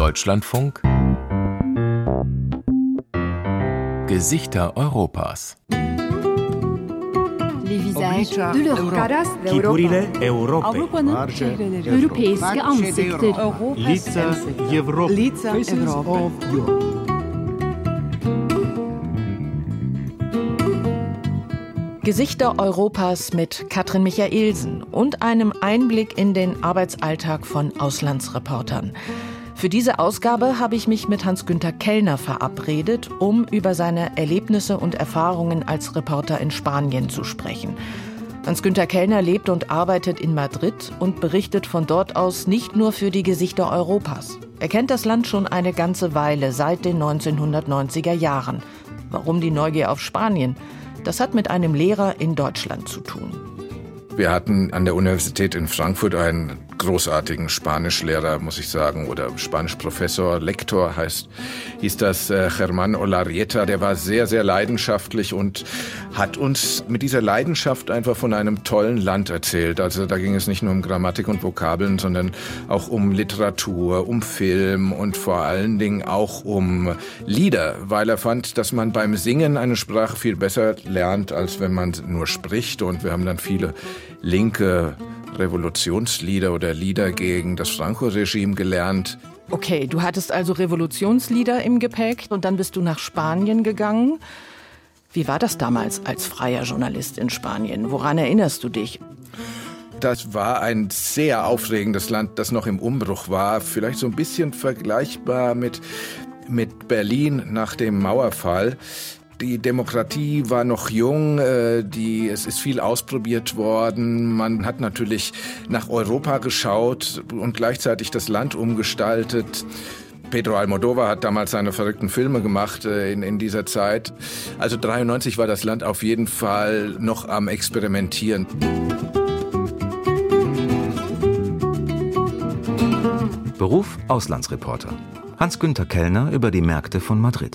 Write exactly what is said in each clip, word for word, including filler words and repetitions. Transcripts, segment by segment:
Deutschlandfunk Gesichter Europas. Les visages de l'Europe. Chipurile Europe. Avrupa'nın çehreleri. Europeiske ansikter. Lica Evropy. Lica Evropy. Gesichter Europas mit Katrin Michaelsen und einem Einblick in den Arbeitsalltag von Auslandsreportern. Für diese Ausgabe habe ich mich mit Hans-Günther Kellner verabredet, um über seine Erlebnisse und Erfahrungen als Reporter in Spanien zu sprechen. Hans-Günther Kellner lebt und arbeitet in Madrid und berichtet von dort aus nicht nur für die Gesichter Europas. Er kennt das Land schon eine ganze Weile, seit den neunzehnhundertneunziger Jahren. Warum die Neugier auf Spanien? Das hat mit einem Lehrer in Deutschland zu tun. Wir hatten an der Universität in Frankfurt einen großartigen Spanischlehrer, muss ich sagen, oder Spanischprofessor, Lektor heißt, hieß das, äh, Germán Ollarrieta. Der war sehr, sehr leidenschaftlich und hat uns mit dieser Leidenschaft einfach von einem tollen Land erzählt. Also da ging es nicht nur um Grammatik und Vokabeln, sondern auch um Literatur, um Film und vor allen Dingen auch um Lieder, weil er fand, dass man beim Singen eine Sprache viel besser lernt, als wenn man nur spricht. Und wir haben dann viele linke Revolutionslieder oder Lieder gegen das Franco-Regime gelernt. Okay, du hattest also Revolutionslieder im Gepäck und dann bist du nach Spanien gegangen. Wie war das damals als freier Journalist in Spanien? Woran erinnerst du dich? Das war ein sehr aufregendes Land, das noch im Umbruch war. Vielleicht so ein bisschen vergleichbar mit, mit Berlin nach dem Mauerfall. Die Demokratie war noch jung, äh, die, es ist viel ausprobiert worden. Man hat natürlich nach Europa geschaut und gleichzeitig das Land umgestaltet. Pedro Almodóvar hat damals seine verrückten Filme gemacht äh, in, in dieser Zeit. Also dreiundneunzig war das Land auf jeden Fall noch am Experimentieren. Beruf Auslandsreporter. Hans-Günther Kellner über die Märkte von Madrid.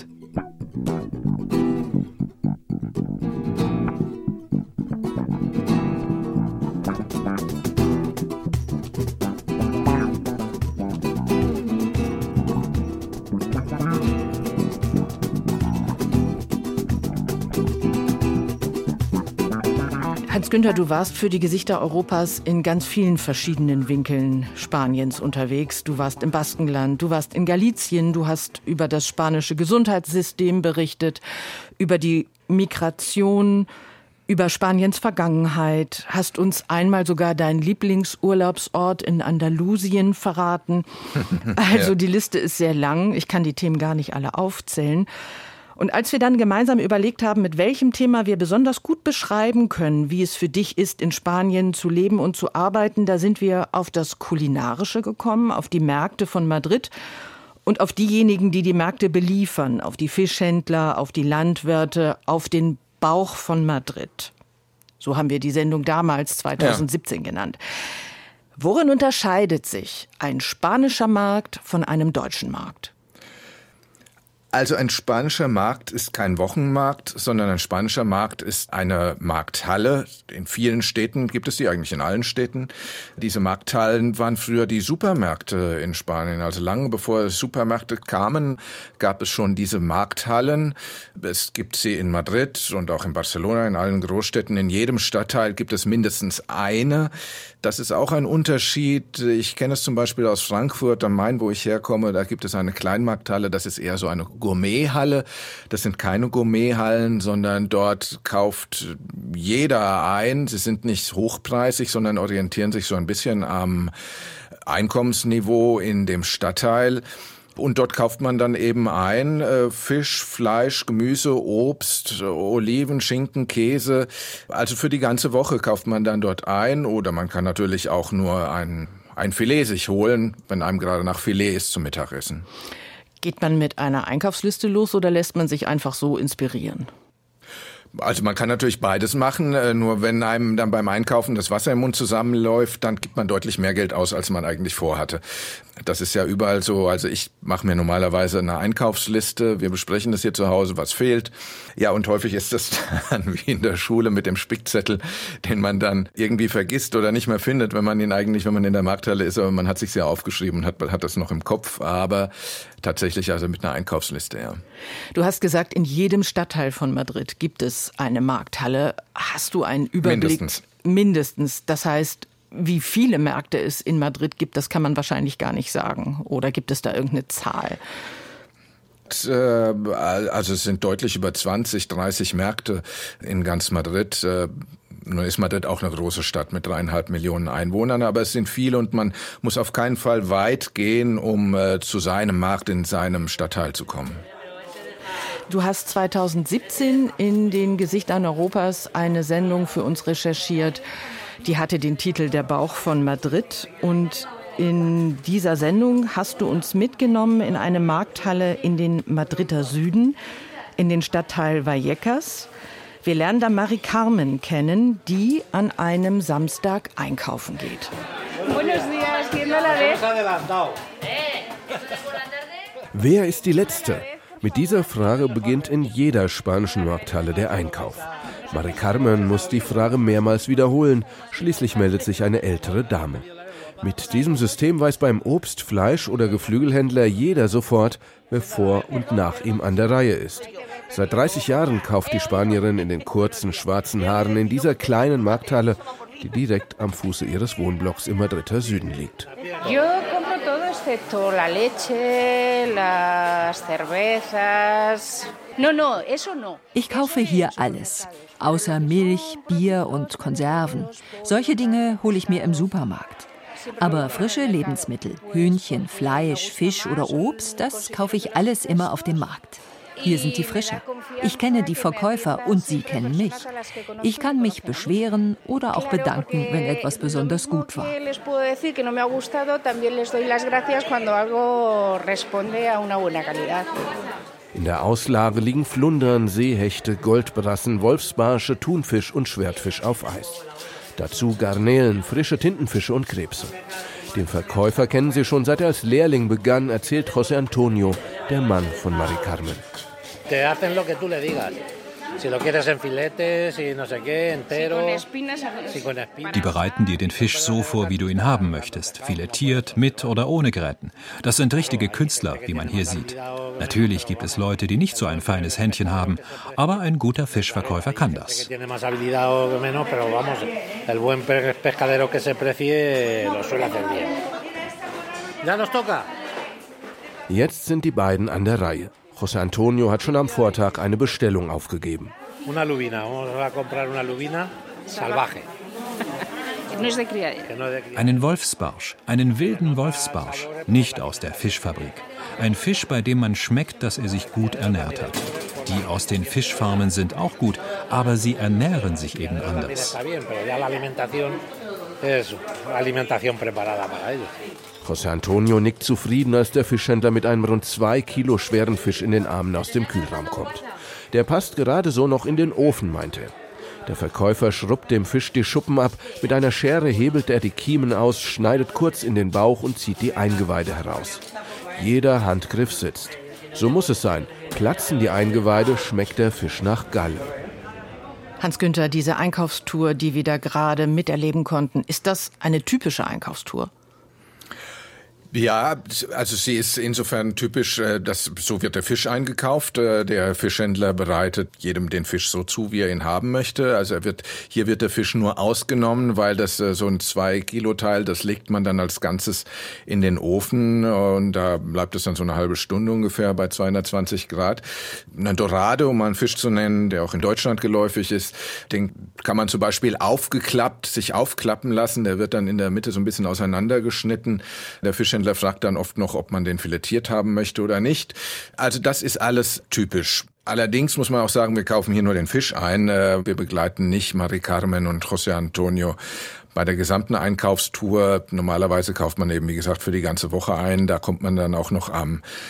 Hans-Günther, du warst für die Gesichter Europas in ganz vielen verschiedenen Winkeln Spaniens unterwegs. Du warst im Baskenland, du warst in Galicien, du hast über das spanische Gesundheitssystem berichtet, über die Migration, über Spaniens Vergangenheit, hast uns einmal sogar deinen Lieblingsurlaubsort in Andalusien verraten. Also die Liste ist sehr lang, ich kann die Themen gar nicht alle aufzählen. Und als wir dann gemeinsam überlegt haben, mit welchem Thema wir besonders gut beschreiben können, wie es für dich ist, in Spanien zu leben und zu arbeiten, da sind wir auf das Kulinarische gekommen, auf die Märkte von Madrid und auf diejenigen, die die Märkte beliefern, auf die Fischhändler, auf die Landwirte, auf den Bauch von Madrid. So haben wir die Sendung damals zweitausendsiebzehn ja. genannt. Worin unterscheidet sich ein spanischer Markt von einem deutschen Markt? Also ein spanischer Markt ist kein Wochenmarkt, sondern ein spanischer Markt ist eine Markthalle. In vielen Städten gibt es die, eigentlich in allen Städten. Diese Markthallen waren früher die Supermärkte in Spanien. Also lange bevor Supermärkte kamen, gab es schon diese Markthallen. Es gibt sie in Madrid und auch in Barcelona, in allen Großstädten. In jedem Stadtteil gibt es mindestens eine. Das ist auch ein Unterschied. Ich kenne es zum Beispiel aus Frankfurt am Main, wo ich herkomme. Da gibt es eine Kleinmarkthalle. Das ist eher so eine Gourmethalle. Das sind keine Gourmethallen, sondern dort kauft jeder ein. Sie sind nicht hochpreisig, sondern orientieren sich so ein bisschen am Einkommensniveau in dem Stadtteil. Und dort kauft man dann eben ein äh, Fisch, Fleisch, Gemüse, Obst, Oliven, Schinken, Käse. Also für die ganze Woche kauft man dann dort ein. Oder man kann natürlich auch nur ein, ein Filet sich holen, wenn einem gerade nach Filet ist zum Mittagessen. Geht man mit einer Einkaufsliste los oder lässt man sich einfach so inspirieren? Also man kann natürlich beides machen, nur wenn einem dann beim Einkaufen das Wasser im Mund zusammenläuft, dann gibt man deutlich mehr Geld aus, als man eigentlich vorhatte. Das ist ja überall so. Also ich mache mir normalerweise eine Einkaufsliste, wir besprechen das hier zu Hause, was fehlt. Ja, und häufig ist das dann wie in der Schule mit dem Spickzettel, den man dann irgendwie vergisst oder nicht mehr findet, wenn man ihn eigentlich, wenn man in der Markthalle ist, aber man hat sich ja aufgeschrieben und hat, hat das noch im Kopf, aber tatsächlich also mit einer Einkaufsliste, ja. Du hast gesagt, in jedem Stadtteil von Madrid gibt es eine Markthalle. Hast du einen Überblick? Mindestens. Mindestens. Das heißt, wie viele Märkte es in Madrid gibt, das kann man wahrscheinlich gar nicht sagen. Oder gibt es da irgendeine Zahl? Also es sind deutlich über zwanzig, dreißig Märkte in ganz Madrid. Nun ist Madrid auch eine große Stadt mit dreieinhalb Millionen Einwohnern, aber es sind viele und man muss auf keinen Fall weit gehen, um zu seinem Markt in seinem Stadtteil zu kommen. Du hast zweitausendsiebzehn in den Gesichtern Europas eine Sendung für uns recherchiert, die hatte den Titel Der Bauch von Madrid. Und in dieser Sendung hast du uns mitgenommen in eine Markthalle in den Madrider Süden, in den Stadtteil Vallecas. Wir lernen da Mari Carmen kennen, die an einem Samstag einkaufen geht. Wer ist die Letzte? Mit dieser Frage beginnt in jeder spanischen Markthalle der Einkauf. Mari Carmen muss die Frage mehrmals wiederholen. Schließlich meldet sich eine ältere Dame. Mit diesem System weiß beim Obst-, Fleisch- oder Geflügelhändler jeder sofort, wer vor und nach ihm an der Reihe ist. Seit dreißig Jahren kauft die Spanierin in den kurzen, schwarzen Haaren in dieser kleinen Markthalle, die direkt am Fuße ihres Wohnblocks im Madrider Süden liegt. Ich kaufe hier alles, außer Milch, Bier und Konserven. Solche Dinge hole ich mir im Supermarkt. Aber frische Lebensmittel, Hühnchen, Fleisch, Fisch oder Obst, das kaufe ich alles immer auf dem Markt. Hier sind die Frische. Ich kenne die Verkäufer und sie kennen mich. Ich kann mich beschweren oder auch bedanken, wenn etwas besonders gut war. In der Auslage liegen Flundern, Seehechte, Goldbrassen, Wolfsbarsche, Thunfisch und Schwertfisch auf Eis. Dazu Garnelen, frische Tintenfische und Krebse. Den Verkäufer kennen sie schon, seit er als Lehrling begann, erzählt José Antonio, der Mann von Mari Carmen. Die bereiten dir den Fisch so vor, wie du ihn haben möchtest. Filettiert, mit oder ohne Gräten. Das sind richtige Künstler, wie man hier sieht. Natürlich gibt es Leute, die nicht so ein feines Händchen haben, aber ein guter Fischverkäufer kann das. Jetzt sind die beiden an der Reihe. José Antonio hat schon am Vortag eine Bestellung aufgegeben. Una lubina, vamos a comprar una lubina salvaje. Einen Wolfsbarsch, einen wilden Wolfsbarsch, nicht aus der Fischfabrik. Ein Fisch, bei dem man schmeckt, dass er sich gut ernährt hat. Die aus den Fischfarmen sind auch gut, aber sie ernähren sich eben anders. José Antonio nickt zufrieden, als der Fischhändler mit einem rund zwei Kilo schweren Fisch in den Armen aus dem Kühlraum kommt. Der passt gerade so noch in den Ofen, meint er. Der Verkäufer schrubbt dem Fisch die Schuppen ab, mit einer Schere hebelt er die Kiemen aus, schneidet kurz in den Bauch und zieht die Eingeweide heraus. Jeder Handgriff sitzt. So muss es sein. Platzen die Eingeweide, schmeckt der Fisch nach Galle. Hans-Günther, diese Einkaufstour, die wir da gerade miterleben konnten, ist das eine typische Einkaufstour? Ja, also sie ist insofern typisch, dass so wird der Fisch eingekauft. Der Fischhändler bereitet jedem den Fisch so zu, wie er ihn haben möchte. Also er wird, hier wird der Fisch nur ausgenommen, weil das so ein zwei Kilo Teil, das legt man dann als Ganzes in den Ofen und da bleibt es dann so eine halbe Stunde ungefähr bei zweihundertzwanzig Grad. Ein Dorado, um mal einen Fisch zu nennen, der auch in Deutschland geläufig ist, den kann man zum Beispiel aufgeklappt, sich aufklappen lassen. Der wird dann in der Mitte so ein bisschen auseinandergeschnitten. Der Fischhändler Der fragt dann oft noch, ob man den filettiert haben möchte oder nicht. Also das ist alles typisch. Allerdings muss man auch sagen, wir kaufen hier nur den Fisch ein. Wir begleiten nicht Mari Carmen und José Antonio bei der gesamten Einkaufstour. Normalerweise kauft man eben, wie gesagt, für die ganze Woche ein. Da kommt man dann auch noch am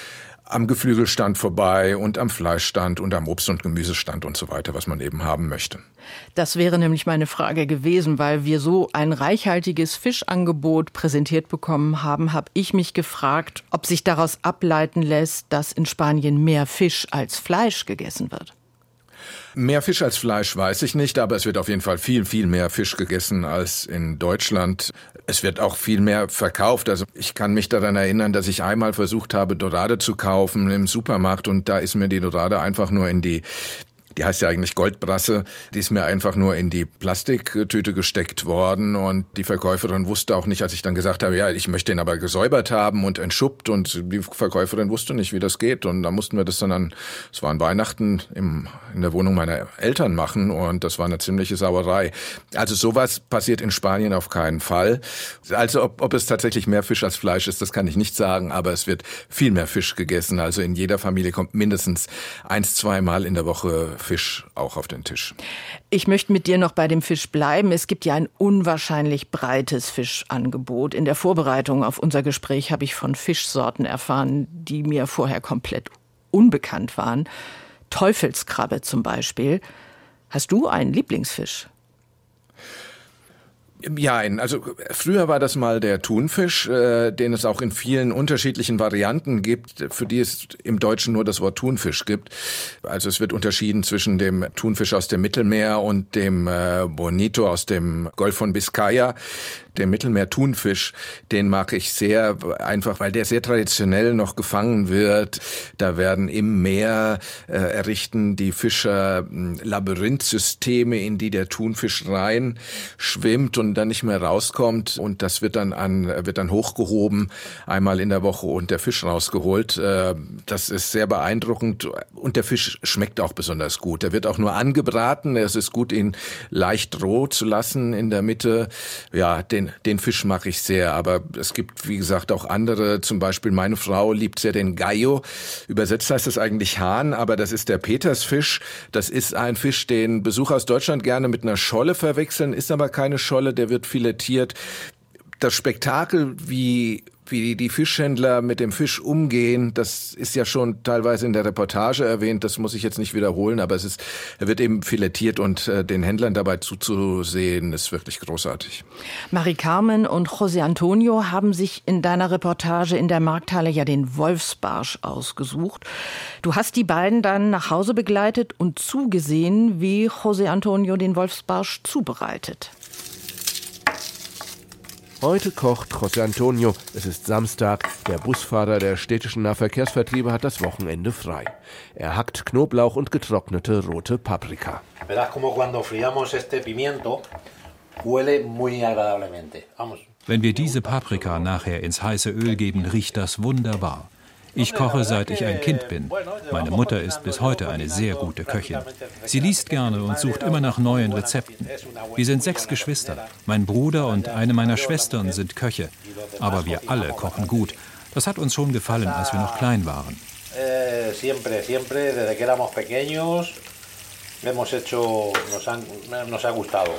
am Geflügelstand vorbei und am Fleischstand und am Obst- und Gemüsestand und so weiter, was man eben haben möchte. Das wäre nämlich meine Frage gewesen, weil wir so ein reichhaltiges Fischangebot präsentiert bekommen haben, habe ich mich gefragt, ob sich daraus ableiten lässt, dass in Spanien mehr Fisch als Fleisch gegessen wird. Mehr Fisch als Fleisch weiß ich nicht, aber es wird auf jeden Fall viel, viel mehr Fisch gegessen als in Deutschland. Es wird auch viel mehr verkauft. Also ich kann mich daran erinnern, dass ich einmal versucht habe, Dorade zu kaufen im Supermarkt und da ist mir die Dorade einfach nur in die Die heißt ja eigentlich Goldbrasse. Die ist mir einfach nur in die Plastiktüte gesteckt worden und die Verkäuferin wusste auch nicht, als ich dann gesagt habe, ja, ich möchte ihn aber gesäubert haben und entschuppt und die Verkäuferin wusste nicht, wie das geht und da mussten wir das dann an, es war an Weihnachten im, in der Wohnung meiner Eltern machen und das war eine ziemliche Sauerei. Also sowas passiert in Spanien auf keinen Fall. Also ob, ob es tatsächlich mehr Fisch als Fleisch ist, das kann ich nicht sagen, aber es wird viel mehr Fisch gegessen. Also in jeder Familie kommt mindestens eins, zweimal in der Woche Fisch auch auf den Tisch. Ich möchte mit dir noch bei dem Fisch bleiben. Es gibt ja ein unwahrscheinlich breites Fischangebot. In der Vorbereitung auf unser Gespräch habe ich von Fischsorten erfahren, die mir vorher komplett unbekannt waren. Teufelskrabbe zum Beispiel. Hast du einen Lieblingsfisch? Ja, also früher war das mal der Thunfisch, äh, den es auch in vielen unterschiedlichen Varianten gibt, für die es im Deutschen nur das Wort Thunfisch gibt. Also es wird unterschieden zwischen dem Thunfisch aus dem Mittelmeer und dem äh, Bonito aus dem Golf von Biscaya. Der Mittelmeer-Thunfisch, den mag ich sehr, einfach weil der sehr traditionell noch gefangen wird. Da werden im Meer äh, errichten die Fischer äh, Labyrinthsysteme, in die der Thunfisch rein schwimmt und dann nicht mehr rauskommt. Und das wird dann an wird dann hochgehoben, einmal in der Woche und der Fisch rausgeholt. Äh, das ist sehr beeindruckend und der Fisch schmeckt auch besonders gut. Der wird auch nur angebraten. Es ist gut, ihn leicht roh zu lassen in der Mitte. Ja, den Den Fisch mag ich sehr, aber es gibt, wie gesagt, auch andere. Zum Beispiel meine Frau liebt sehr den Gallo. Übersetzt heißt das eigentlich Hahn, aber das ist der Petersfisch. Das ist ein Fisch, den Besucher aus Deutschland gerne mit einer Scholle verwechseln, ist aber keine Scholle, der wird filetiert. Das Spektakel, wie wie die Fischhändler mit dem Fisch umgehen, das ist ja schon teilweise in der Reportage erwähnt, das muss ich jetzt nicht wiederholen, aber es ist, er wird eben filetiert und äh, den Händlern dabei zuzusehen, ist wirklich großartig. Mari Carmen und José Antonio haben sich in deiner Reportage in der Markthalle ja den Wolfsbarsch ausgesucht. Du hast die beiden dann nach Hause begleitet und zugesehen, wie José Antonio den Wolfsbarsch zubereitet. Heute kocht José Antonio. Es ist Samstag. Der Busfahrer der städtischen Nahverkehrsvertriebe hat das Wochenende frei. Er hackt Knoblauch und getrocknete rote Paprika. Wenn wir diese Paprika nachher ins heiße Öl geben, riecht das wunderbar. Ich koche, seit ich ein Kind bin. Meine Mutter ist bis heute eine sehr gute Köchin. Sie liest gerne und sucht immer nach neuen Rezepten. Wir sind sechs Geschwister. Mein Bruder und eine meiner Schwestern sind Köche. Aber wir alle kochen gut. Das hat uns schon gefallen, als wir noch klein waren. Siempre, siempre, desde que éramos pequeños, hemos hecho, nos han, nos ha gustado.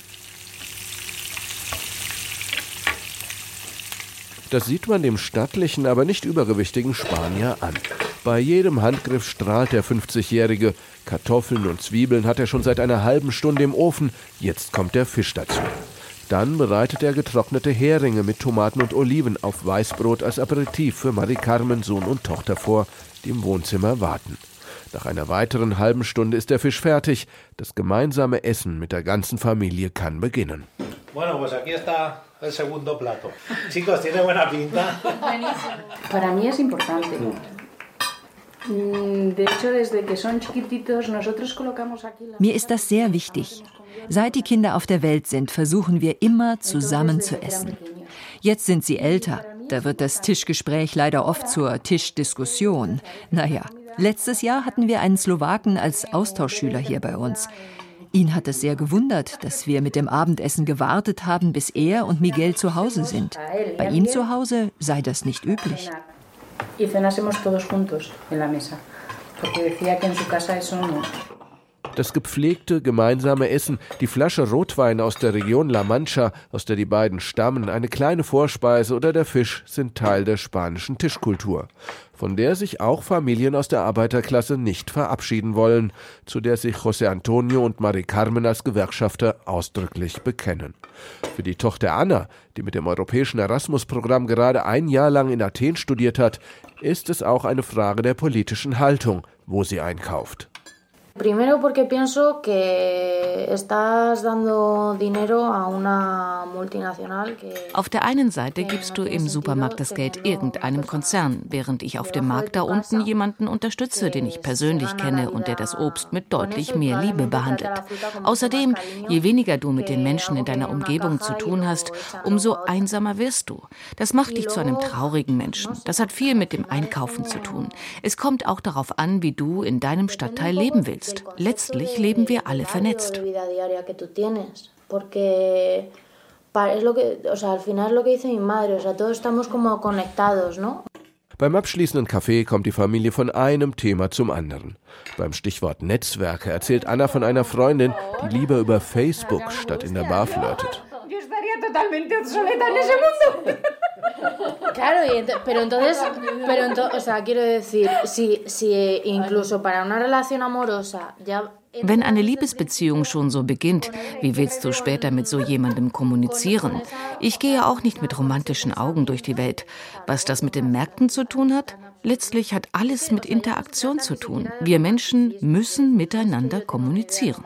Das sieht man dem stattlichen, aber nicht übergewichtigen Spanier an. Bei jedem Handgriff strahlt der fünfzigjährige. Kartoffeln und Zwiebeln hat er schon seit einer halben Stunde im Ofen. Jetzt kommt der Fisch dazu. Dann bereitet er getrocknete Heringe mit Tomaten und Oliven auf Weißbrot als Aperitif für Mari Carmen, Sohn und Tochter vor, die im Wohnzimmer warten. Nach einer weiteren halben Stunde ist der Fisch fertig. Das gemeinsame Essen mit der ganzen Familie kann beginnen. Bueno, pues aquí está el segundo plato. Chicos, tiene buena pinta. Para mí es importante. De hecho, desde que son chiquititos, nosotros colocamos aquí la... Mir ist das sehr wichtig. Seit die Kinder auf der Welt sind, versuchen wir immer zusammen zu essen. Jetzt sind sie älter. Da wird das Tischgespräch leider oft zur Tischdiskussion. Naja, letztes Jahr hatten wir einen Slowaken als Austauschschüler hier bei uns. Ihn hat es sehr gewundert, dass wir mit dem Abendessen gewartet haben, bis er und Miguel zu Hause sind. Bei ihm zu Hause sei das nicht üblich. Das gepflegte gemeinsame Essen, die Flasche Rotwein aus der Region La Mancha, aus der die beiden stammen, eine kleine Vorspeise oder der Fisch sind Teil der spanischen Tischkultur, von der sich auch Familien aus der Arbeiterklasse nicht verabschieden wollen, zu der sich José Antonio und Mari Carmen als Gewerkschafter ausdrücklich bekennen. Für die Tochter Anna, die mit dem europäischen Erasmus-Programm gerade ein Jahr lang in Athen studiert hat, ist es auch eine Frage der politischen Haltung, wo sie einkauft. Primero porque pienso que estás dando dinero a una multinacional que... Auf der einen Seite gibst du im Supermarkt das Geld irgendeinem Konzern, während ich auf dem Markt da unten jemanden unterstütze, den ich persönlich kenne und der das Obst mit deutlich mehr Liebe behandelt. Außerdem, je weniger du mit den Menschen in deiner Umgebung zu tun hast, umso einsamer wirst du. Das macht dich zu einem traurigen Menschen. Das hat viel mit dem Einkaufen zu tun. Es kommt auch darauf an, wie du in deinem Stadtteil leben willst. Letztlich leben wir alle vernetzt. Beim abschließenden Kaffee kommt die Familie von einem Thema zum anderen. Beim Stichwort Netzwerke erzählt Anna von einer Freundin, die lieber über Facebook statt in der Bar flirtet. Claro, y ent- pero entonces, pero entonces, o sea, quiero decir, si, si incluso para una relación amorosa ya... Wenn eine Liebesbeziehung schon so beginnt, wie willst du später mit so jemandem kommunizieren? Ich gehe auch nicht mit romantischen Augen durch die Welt. Was das mit den Märkten zu tun hat? Letztlich hat alles mit Interaktion zu tun. Wir Menschen müssen miteinander kommunizieren.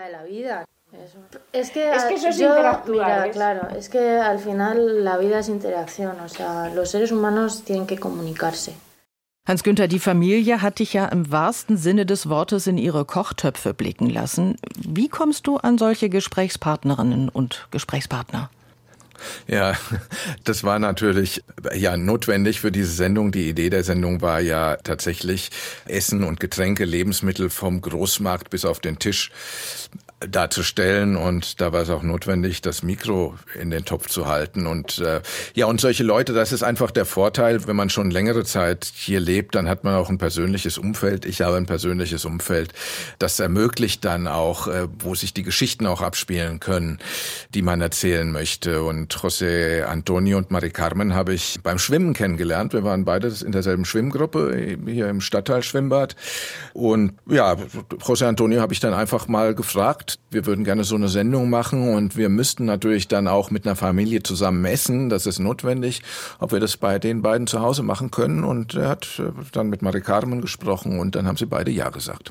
Es que, es que eso es yo, mira, claro, es que al final la vida es interacción, o sea, los seres humanos tienen que comunicarse. Hans-Günther, die Familie hat dich ja im wahrsten Sinne des Wortes in ihre Kochtöpfe blicken lassen. Wie kommst du an solche Gesprächspartnerinnen und Gesprächspartner? Ja, das war natürlich ja notwendig für diese Sendung. Die Idee der Sendung war ja tatsächlich Essen und Getränke, Lebensmittel vom Großmarkt bis auf den Tisch darzustellen, und da war es auch notwendig, das Mikro in den Topf zu halten. Und äh, ja, und solche Leute, das ist einfach der Vorteil, wenn man schon längere Zeit hier lebt, dann hat man auch ein persönliches Umfeld. Ich habe ein persönliches Umfeld, das ermöglicht dann auch, äh, wo sich die Geschichten auch abspielen können, die man erzählen möchte. Und José Antonio und Mari Carmen habe ich beim Schwimmen kennengelernt. Wir waren beide in derselben Schwimmgruppe hier im Stadtteil-Schwimmbad. Und ja, José Antonio habe ich dann einfach mal gefragt, wir würden gerne so eine Sendung machen und wir müssten natürlich dann auch mit einer Familie zusammen essen, das ist notwendig, ob wir das bei den beiden zu Hause machen können. Und er hat dann mit Mari Carmen gesprochen und dann haben sie beide Ja gesagt.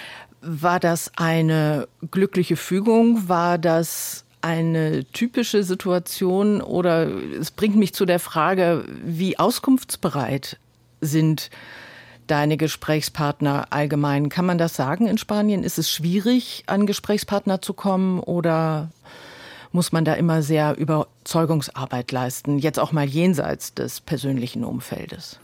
War das eine glückliche Fügung? War das eine typische Situation? Oder es bringt mich zu der Frage, wie auskunftsbereit sind deine Gesprächspartner allgemein? Kann man das sagen in Spanien? Ist es schwierig, an Gesprächspartner zu kommen, oder muss man da immer sehr Überzeugungsarbeit leisten, jetzt auch mal jenseits des persönlichen Umfeldes?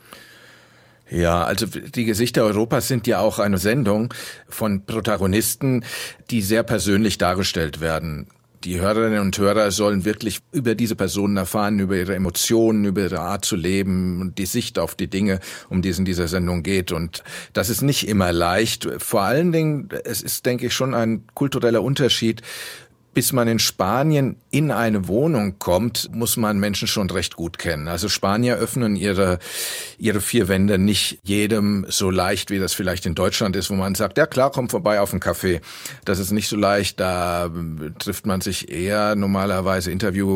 Ja, also die Gesichter Europas sind ja auch eine Sendung von Protagonisten, die sehr persönlich dargestellt werden. Die Hörerinnen und Hörer sollen wirklich über diese Personen erfahren, über ihre Emotionen, über ihre Art zu leben und die Sicht auf die Dinge, um die es in dieser Sendung geht. Und das ist nicht immer leicht. Vor allen Dingen, es ist, denke ich, schon ein kultureller Unterschied. Bis man in Spanien in eine Wohnung kommt, muss man Menschen schon recht gut kennen. Also Spanier öffnen ihre ihre vier Wände nicht jedem so leicht, wie das vielleicht in Deutschland ist, wo man sagt, ja klar, komm vorbei auf einen Kaffee. Das ist nicht so leicht, da trifft man sich eher normalerweise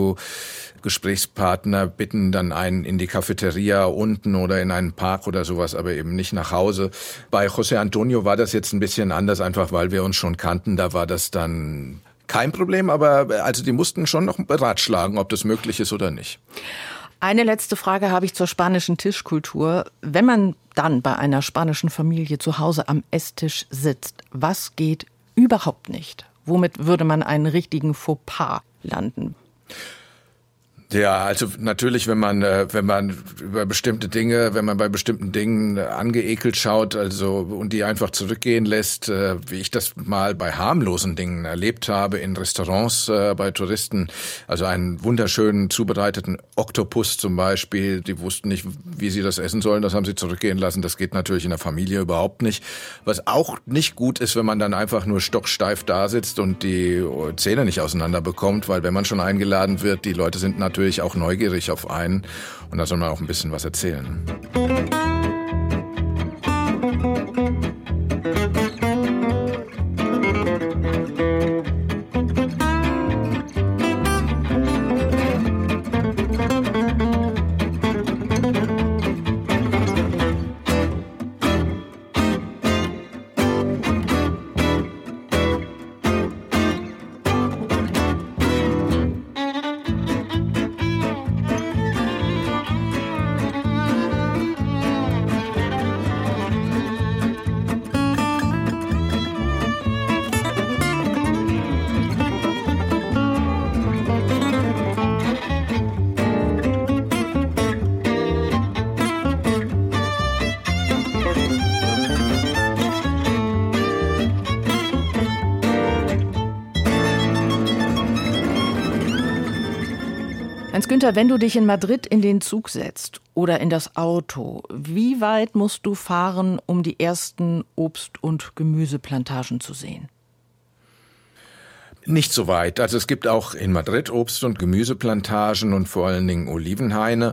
Interviewgesprächspartner, bitten dann einen in die Cafeteria unten oder in einen Park oder sowas, aber eben nicht nach Hause. Bei José Antonio war das jetzt ein bisschen anders, einfach weil wir uns schon kannten. Da war das dann kein Problem, aber also die mussten schon noch beratschlagen, ob das möglich ist oder nicht. Eine letzte Frage habe ich zur spanischen Tischkultur. Wenn man dann bei einer spanischen Familie zu Hause am Esstisch sitzt, was geht überhaupt nicht? Womit würde man einen richtigen Fauxpas landen? Ja, also natürlich, wenn man wenn man über bestimmte Dinge, wenn man bei bestimmten Dingen angeekelt schaut, also und die einfach zurückgehen lässt, wie ich das mal bei harmlosen Dingen erlebt habe in Restaurants bei Touristen, also einen wunderschönen zubereiteten Oktopus zum Beispiel, die wussten nicht, wie sie das essen sollen, das haben sie zurückgehen lassen, das geht natürlich in der Familie überhaupt nicht. Was auch nicht gut ist, wenn man dann einfach nur stocksteif da sitzt und die Zähne nicht auseinander bekommt, weil wenn man schon eingeladen wird, die Leute sind natürlich natürlich auch neugierig auf einen und da soll man auch ein bisschen was erzählen. Hans-Günther, wenn du dich in Madrid in den Zug setzt oder in das Auto, wie weit musst du fahren, um die ersten Obst- und Gemüseplantagen zu sehen? Nicht so weit. Also es gibt auch in Madrid Obst- und Gemüseplantagen und vor allen Dingen Olivenhaine.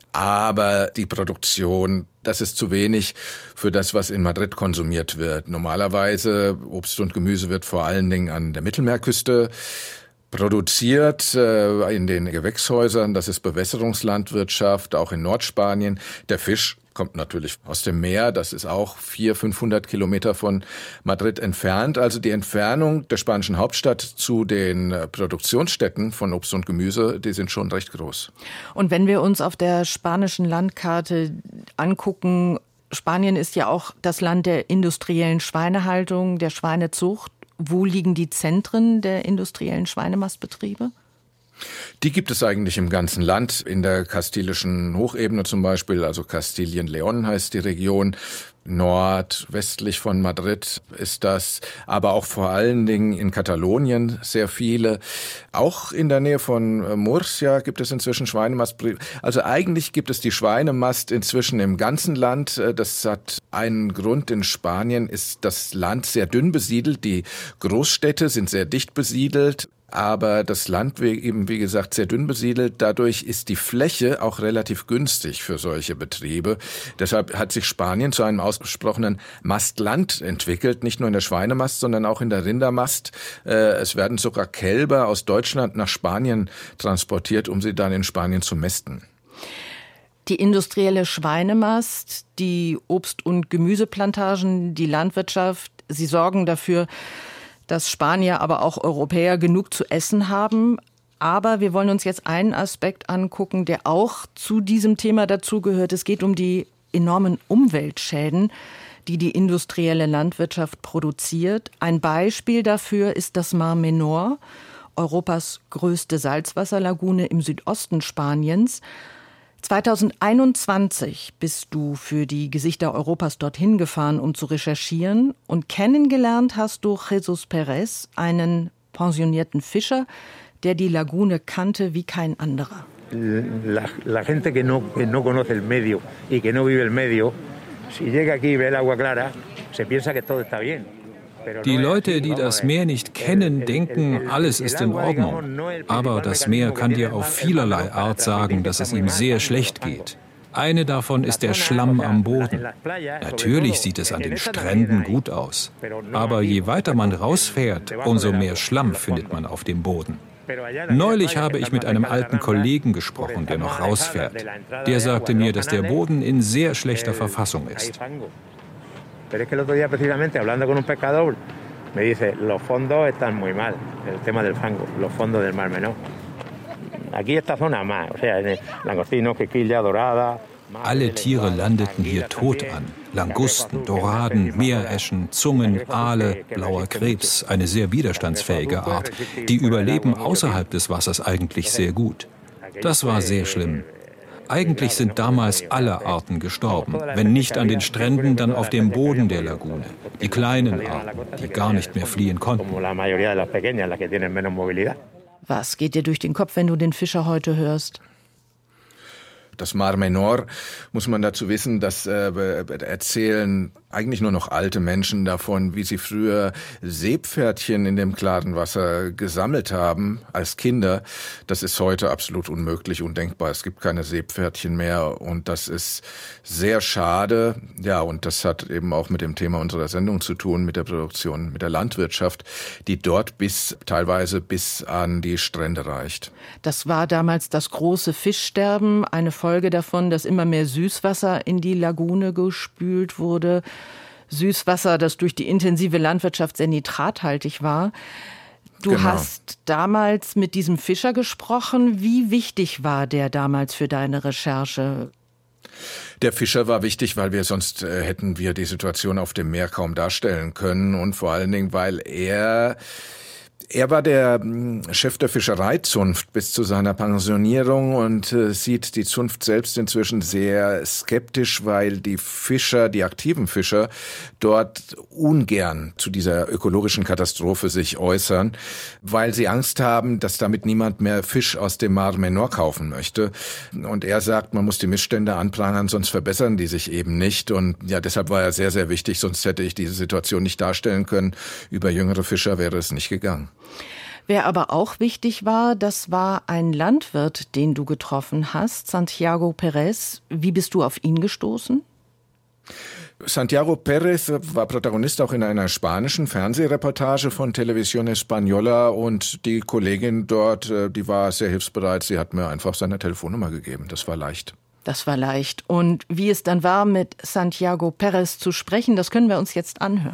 Aber die Produktion, das ist zu wenig für das, was in Madrid konsumiert wird. Normalerweise Obst und Gemüse wird vor allen Dingen an der Mittelmeerküste produziert, äh, in den Gewächshäusern. Das ist Bewässerungslandwirtschaft, auch in Nordspanien. Der Fisch kommt natürlich aus dem Meer. Das ist auch vierhundert, fünfhundert Kilometer von Madrid entfernt. Also die Entfernung der spanischen Hauptstadt zu den Produktionsstätten von Obst und Gemüse, die sind schon recht groß. Und wenn wir uns auf der spanischen Landkarte angucken, Spanien ist ja auch das Land der industriellen Schweinehaltung, der Schweinezucht. Wo liegen die Zentren der industriellen Schweinemastbetriebe? Die gibt es eigentlich im ganzen Land, in der kastilischen Hochebene zum Beispiel, also Kastilien-León heißt die Region. Nordwestlich von Madrid ist das, aber auch vor allen Dingen in Katalonien sehr viele. Auch in der Nähe von Murcia gibt es inzwischen Schweinemastbetriebe. Also eigentlich gibt es die Schweinemast inzwischen im ganzen Land. Das hat einen Grund. In Spanien ist das Land sehr dünn besiedelt. Die Großstädte sind sehr dicht besiedelt. Aber das Land eben, wie gesagt, sehr dünn besiedelt. Dadurch ist die Fläche auch relativ günstig für solche Betriebe. Deshalb hat sich Spanien zu einem ausgesprochenen Mastland entwickelt. Nicht nur in der Schweinemast, sondern auch in der Rindermast. Es werden sogar Kälber aus Deutschland nach Spanien transportiert, um sie dann in Spanien zu mästen. Die industrielle Schweinemast, die Obst- und Gemüseplantagen, die Landwirtschaft, sie sorgen dafür, dass Spanier, aber auch Europäer genug zu essen haben. Aber wir wollen uns jetzt einen Aspekt angucken, der auch zu diesem Thema dazugehört. Es geht um die enormen Umweltschäden, die die industrielle Landwirtschaft produziert. Ein Beispiel dafür ist das Mar Menor, Europas größte Salzwasserlagune im Südosten Spaniens. zweitausendeinundzwanzig bist du für die Gesichter Europas dorthin gefahren, um zu recherchieren. Und kennengelernt hast du Jesus Perez, einen pensionierten Fischer, der die Lagune kannte wie kein anderer. La, la gente que no, que no conoce el medio y que no vive el medio, si llega aquí y ve el agua clara, se piensa que todo está bien. Die Leute, die das Meer nicht kennen, denken, alles ist in Ordnung. Aber das Meer kann dir auf vielerlei Art sagen, dass es ihm sehr schlecht geht. Eine davon ist der Schlamm am Boden. Natürlich sieht es an den Stränden gut aus. Aber je weiter man rausfährt, umso mehr Schlamm findet man auf dem Boden. Neulich habe ich mit einem alten Kollegen gesprochen, der noch rausfährt. Der sagte mir, dass der Boden in sehr schlechter Verfassung ist. Pero es que el otro día precisamente hablando con un pescador me dice, los fondos están muy mal, el tema del fango, los fondos del Mar Menor. Aquí esta zona más, o sea, langostinos, quequilla, dorada. Alle Tiere landeten hier tot an. Langusten, Doraden, Meereschen, Zungen, Aale, blauer Krebs, eine sehr widerstandsfähige Art. Die überleben außerhalb des Wassers eigentlich sehr gut. Das war sehr schlimm. Eigentlich sind damals alle Arten gestorben. Wenn nicht an den Stränden, dann auf dem Boden der Lagune. Die kleinen Arten, die gar nicht mehr fliehen konnten. Was geht dir durch den Kopf, wenn du den Fischer heute hörst? Das Mar Menor, muss man dazu wissen, das äh, erzählen eigentlich nur noch alte Menschen davon, wie sie früher Seepferdchen in dem klaren Wasser gesammelt haben als Kinder. Das ist heute absolut unmöglich, undenkbar. Es gibt keine Seepferdchen mehr und das ist sehr schade. Ja, und das hat eben auch mit dem Thema unserer Sendung zu tun, mit der Produktion, mit der Landwirtschaft, die dort bis teilweise bis an die Strände reicht. Das war damals das große Fischsterben, eine Folge davon, dass immer mehr Süßwasser in die Lagune gespült wurde. Süßwasser, das durch die intensive Landwirtschaft sehr nitrathaltig war. Du genau. hast damals mit diesem Fischer gesprochen. Wie wichtig war der damals für deine Recherche? Der Fischer war wichtig, weil wir sonst äh, hätten wir die Situation auf dem Meer kaum darstellen können und vor allen Dingen, weil er Er war der Chef der Fischereizunft bis zu seiner Pensionierung und äh, sieht die Zunft selbst inzwischen sehr skeptisch, weil die Fischer, die aktiven Fischer, dort ungern zu dieser ökologischen Katastrophe sich äußern, weil sie Angst haben, dass damit niemand mehr Fisch aus dem Mar Menor kaufen möchte. Und er sagt, man muss die Missstände anprangern, sonst verbessern die sich eben nicht. Und ja, deshalb war er sehr, sehr wichtig, sonst hätte ich diese Situation nicht darstellen können. Über jüngere Fischer wäre es nicht gegangen. Wer aber auch wichtig war, das war ein Landwirt, den du getroffen hast, Santiago Pérez. Wie bist du auf ihn gestoßen? Santiago Pérez war Protagonist auch in einer spanischen Fernsehreportage von Televisión Española und die Kollegin dort, die war sehr hilfsbereit. Sie hat mir einfach seine Telefonnummer gegeben. Das war leicht. Das war leicht. Und wie es dann war, mit Santiago Pérez zu sprechen, das können wir uns jetzt anhören.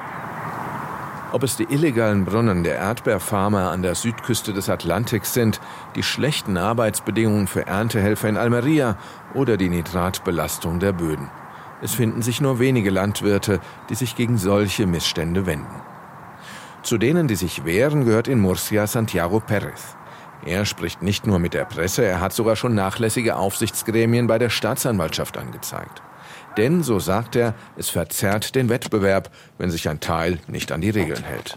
Ob es die illegalen Brunnen der Erdbeerfarmer an der Südküste des Atlantiks sind, die schlechten Arbeitsbedingungen für Erntehelfer in Almería oder die Nitratbelastung der Böden. Es finden sich nur wenige Landwirte, die sich gegen solche Missstände wenden. Zu denen, die sich wehren, gehört in Murcia Santiago Pérez. Er spricht nicht nur mit der Presse, er hat sogar schon nachlässige Aufsichtsgremien bei der Staatsanwaltschaft angezeigt. Denn, so sagt er, es verzerrt den Wettbewerb, wenn sich ein Teil nicht an die Regeln hält.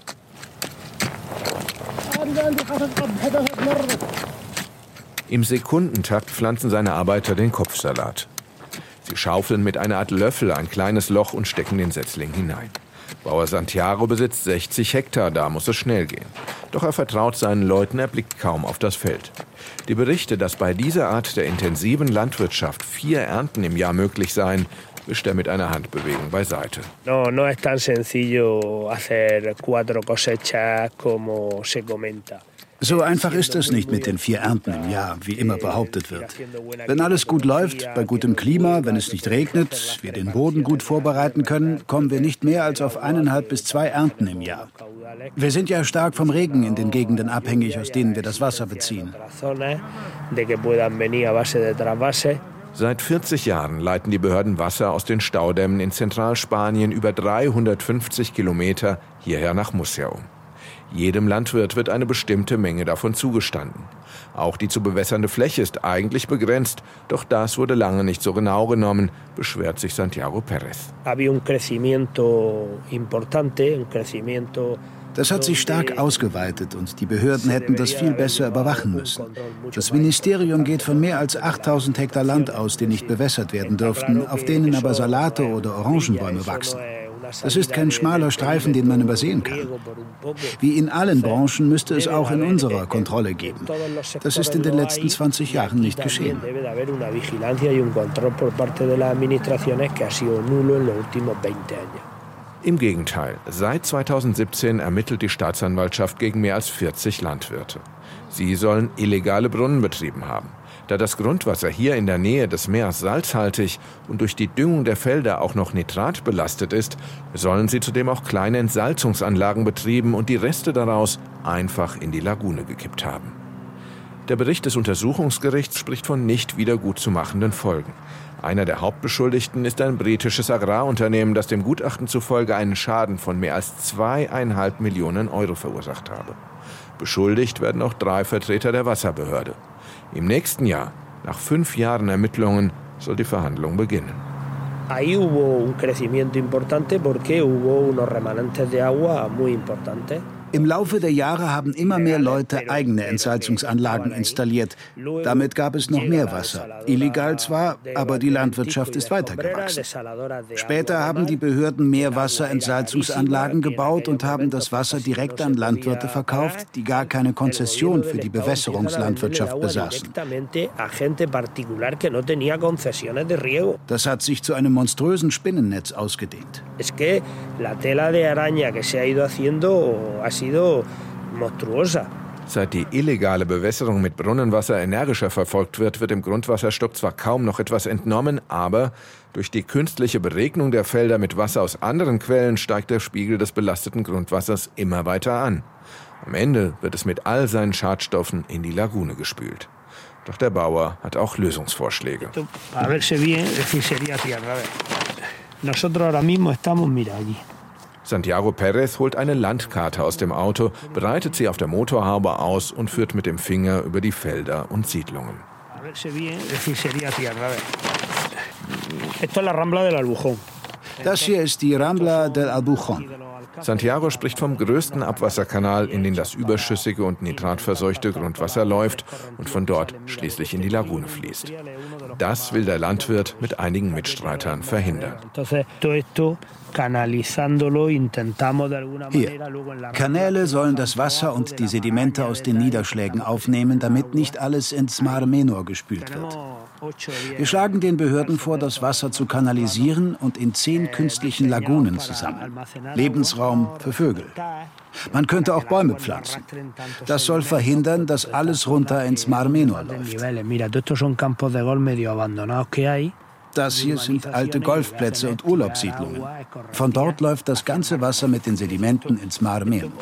Im Sekundentakt pflanzen seine Arbeiter den Kopfsalat. Sie schaufeln mit einer Art Löffel ein kleines Loch und stecken den Setzling hinein. Bauer Santiago besitzt sechzig Hektar, da muss es schnell gehen. Doch er vertraut seinen Leuten, er blickt kaum auf das Feld. Die Berichte, dass bei dieser Art der intensiven Landwirtschaft vier Ernten im Jahr möglich seien, wischt er mit einer Handbewegung beiseite. No, no es tan sencillo hacer cuatro cosechas como se comenta. So einfach ist es nicht mit den vier Ernten im Jahr, wie immer behauptet wird. Wenn alles gut läuft, bei gutem Klima, wenn es nicht regnet, wir den Boden gut vorbereiten können, kommen wir nicht mehr als auf eineinhalb bis zwei Ernten im Jahr. Wir sind ja stark vom Regen in den Gegenden abhängig, aus denen wir das Wasser beziehen. Seit vierzig Jahren leiten die Behörden Wasser aus den Staudämmen in Zentralspanien über dreihundertfünfzig Kilometer hierher nach Murcia um. Jedem Landwirt wird eine bestimmte Menge davon zugestanden. Auch die zu bewässernde Fläche ist eigentlich begrenzt, doch das wurde lange nicht so genau genommen, beschwert sich Santiago Pérez. Das hat sich stark ausgeweitet und die Behörden hätten das viel besser überwachen müssen. Das Ministerium geht von mehr als achttausend Hektar Land aus, die nicht bewässert werden dürften, auf denen aber Salate oder Orangenbäume wachsen. Das ist kein schmaler Streifen, den man übersehen kann. Wie in allen Branchen müsste es auch in unserer Kontrolle geben. Das ist in den letzten zwanzig Jahren nicht geschehen. Im Gegenteil, seit zweitausendsiebzehn ermittelt die Staatsanwaltschaft gegen mehr als vierzig Landwirte. Sie sollen illegale Brunnen betrieben haben. Da das Grundwasser hier in der Nähe des Meeres salzhaltig und durch die Düngung der Felder auch noch nitratbelastet ist, sollen sie zudem auch kleine Entsalzungsanlagen betrieben und die Reste daraus einfach in die Lagune gekippt haben. Der Bericht des Untersuchungsgerichts spricht von nicht wiedergutzumachenden Folgen. Einer der Hauptbeschuldigten ist ein britisches Agrarunternehmen, das dem Gutachten zufolge einen Schaden von mehr als zweieinhalb Millionen Euro verursacht habe. Beschuldigt werden auch drei Vertreter der Wasserbehörde. Im nächsten Jahr, nach fünf Jahren Ermittlungen, soll die Verhandlung beginnen. Ahí hubo un crecimiento importante porque hubo unos remanentes de agua muy importantes. Im Laufe der Jahre haben immer mehr Leute eigene Entsalzungsanlagen installiert. Damit gab es noch mehr Wasser. Illegal zwar, aber die Landwirtschaft ist weitergewachsen. Später haben die Behörden mehr Wasserentsalzungsanlagen gebaut und haben das Wasser direkt an Landwirte verkauft, die gar keine Konzession für die Bewässerungslandwirtschaft besaßen. Das hat sich zu einem monströsen Spinnennetz ausgedehnt. Seit die illegale Bewässerung mit Brunnenwasser energischer verfolgt wird, wird dem Grundwasserstock zwar kaum noch etwas entnommen, aber durch die künstliche Beregnung der Felder mit Wasser aus anderen Quellen steigt der Spiegel des belasteten Grundwassers immer weiter an. Am Ende wird es mit all seinen Schadstoffen in die Lagune gespült. Doch der Bauer hat auch Lösungsvorschläge. Santiago Pérez holt eine Landkarte aus dem Auto, breitet sie auf der Motorhaube aus und führt mit dem Finger über die Felder und Siedlungen. Das hier ist die Rambla del Albuchon. Santiago spricht vom größten Abwasserkanal, in den das überschüssige und nitratverseuchte Grundwasser läuft und von dort schließlich in die Lagune fließt. Das will der Landwirt mit einigen Mitstreitern verhindern. Hier. Kanäle sollen das Wasser und die Sedimente aus den Niederschlägen aufnehmen, damit nicht alles ins Mar Menor gespült wird. Wir schlagen den Behörden vor, das Wasser zu kanalisieren und in zehn künstlichen Lagunen zu sammeln. Lebensraum für Vögel. Man könnte auch Bäume pflanzen. Das soll verhindern, dass alles runter ins Mar Menor läuft. Das hier sind alte Golfplätze und Urlaubssiedlungen. Von dort läuft das ganze Wasser mit den Sedimenten ins Mar Menor.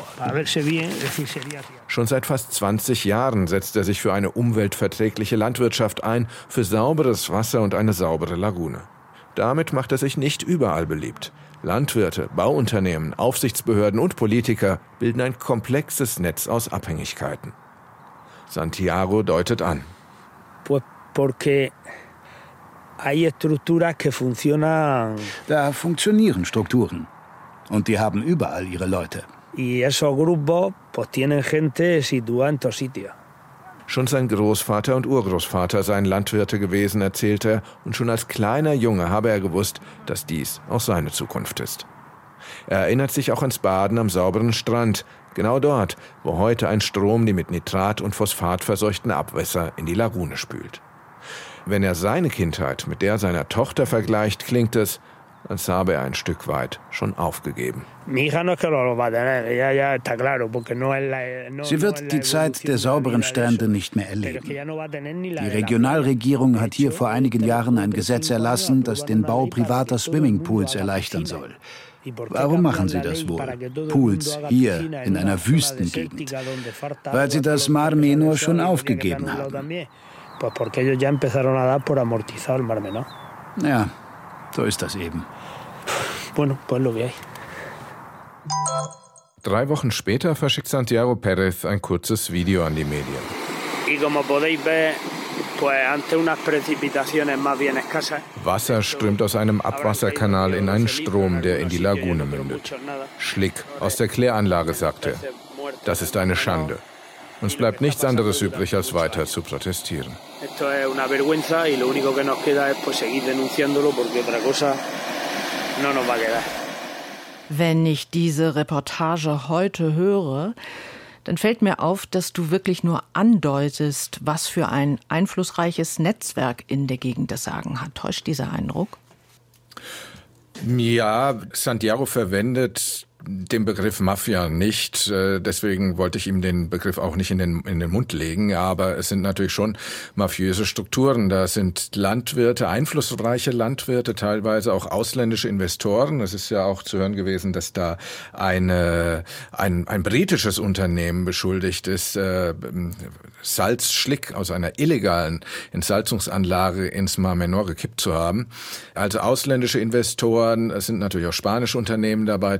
Schon seit fast zwanzig Jahren setzt er sich für eine umweltverträgliche Landwirtschaft ein, für sauberes Wasser und eine saubere Lagune. Damit macht er sich nicht überall beliebt. Landwirte, Bauunternehmen, Aufsichtsbehörden und Politiker bilden ein komplexes Netz aus Abhängigkeiten. Santiago deutet an. Da funktionieren Strukturen. Und die haben überall ihre Leute. Schon sein Großvater und Urgroßvater seien Landwirte gewesen, erzählt er, und schon als kleiner Junge habe er gewusst, dass dies auch seine Zukunft ist. Er erinnert sich auch ans Baden am sauberen Strand, genau dort, wo heute ein Strom die mit Nitrat und Phosphat verseuchten Abwässer in die Lagune spült. Wenn er seine Kindheit mit der seiner Tochter vergleicht, klingt es, als habe er ein Stück weit schon aufgegeben. Sie wird die Zeit der sauberen Strände nicht mehr erleben. Die Regionalregierung hat hier vor einigen Jahren ein Gesetz erlassen, das den Bau privater Swimmingpools erleichtern soll. Warum machen sie das wohl? Pools hier in einer Wüstengegend. Weil sie das Mar Menor schon aufgegeben haben. Ja, so ist das eben. Drei Wochen später verschickt Santiago Pérez ein kurzes Video an die Medien. Wasser strömt aus einem Abwasserkanal in einen Strom, der in die Lagune mündet. Schlick aus der Kläranlage, sagt er. Das ist eine Schande. Uns bleibt nichts anderes übrig, als weiter zu protestieren. Wenn ich diese Reportage heute höre, dann fällt mir auf, dass du wirklich nur andeutest, was für ein einflussreiches Netzwerk in der Gegend das Sagen hat. Täuscht dieser Eindruck? Ja, Santiago verwendet den Begriff Mafia nicht, deswegen wollte ich ihm den Begriff auch nicht in den, in den Mund legen, aber es sind natürlich schon mafiöse Strukturen. Da sind Landwirte, einflussreiche Landwirte, teilweise auch ausländische Investoren. Es ist ja auch zu hören gewesen, dass da eine, ein, ein britisches Unternehmen beschuldigt ist, äh, Salzschlick aus einer illegalen Entsalzungsanlage ins Mar Menor gekippt zu haben. Also ausländische Investoren, es sind natürlich auch spanische Unternehmen dabei, teilweise sehr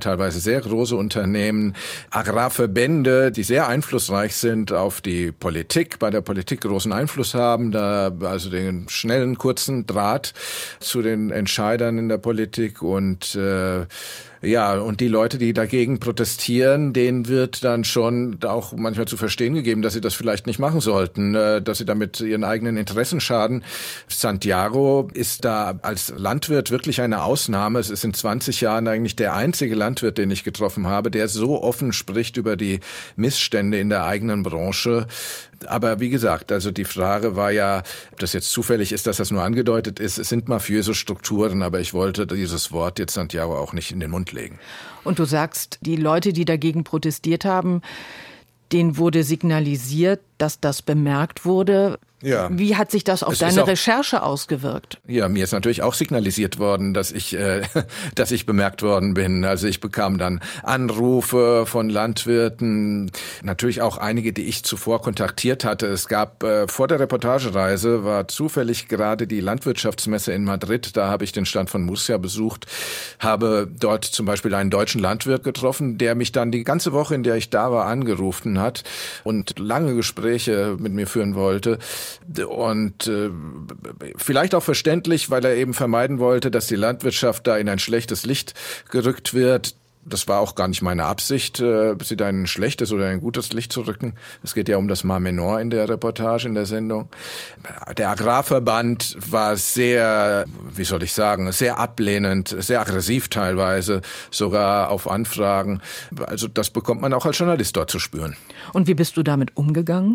sehr große Unternehmen, Agrarverbände, die sehr einflussreich sind auf die Politik, bei der Politik großen Einfluss haben, da also den schnellen, kurzen Draht zu den Entscheidern in der Politik und äh, ja, und die Leute, die dagegen protestieren, denen wird dann schon auch manchmal zu verstehen gegeben, dass sie das vielleicht nicht machen sollten, dass sie damit ihren eigenen Interessen schaden. Santiago ist da als Landwirt wirklich eine Ausnahme. Es ist in zwanzig Jahren eigentlich der einzige Landwirt, den ich getroffen habe, der so offen spricht über die Missstände in der eigenen Branche. Aber wie gesagt, also die Frage war ja, ob das jetzt zufällig ist, dass das nur angedeutet ist. Es sind mafiöse Strukturen, aber ich wollte dieses Wort jetzt Santiago auch nicht in den Mund legen. Und du sagst, die Leute, die dagegen protestiert haben, denen wurde signalisiert, dass das bemerkt wurde. Ja. Wie hat sich das auf es deine auch, Recherche ausgewirkt? Ja, mir ist natürlich auch signalisiert worden, dass ich, äh, dass ich bemerkt worden bin. Also ich bekam dann Anrufe von Landwirten, natürlich auch einige, die ich zuvor kontaktiert hatte. Es gab äh, vor der Reportagereise war zufällig gerade die Landwirtschaftsmesse in Madrid. Da habe ich den Stand von Murcia besucht, habe dort zum Beispiel einen deutschen Landwirt getroffen, der mich dann die ganze Woche, in der ich da war, angerufen hat und lange Gespräche mit mir führen wollte. Und äh, vielleicht auch verständlich, weil er eben vermeiden wollte, dass die Landwirtschaft da in ein schlechtes Licht gerückt wird. Das war auch gar nicht meine Absicht, äh, sie da in ein schlechtes oder ein gutes Licht zu rücken. Es geht ja um das Mar Menor in der Reportage, in der Sendung. Der Agrarverband war sehr, wie soll ich sagen, sehr ablehnend, sehr aggressiv teilweise, sogar auf Anfragen. Also das bekommt man auch als Journalist dort zu spüren. Und wie bist du damit umgegangen?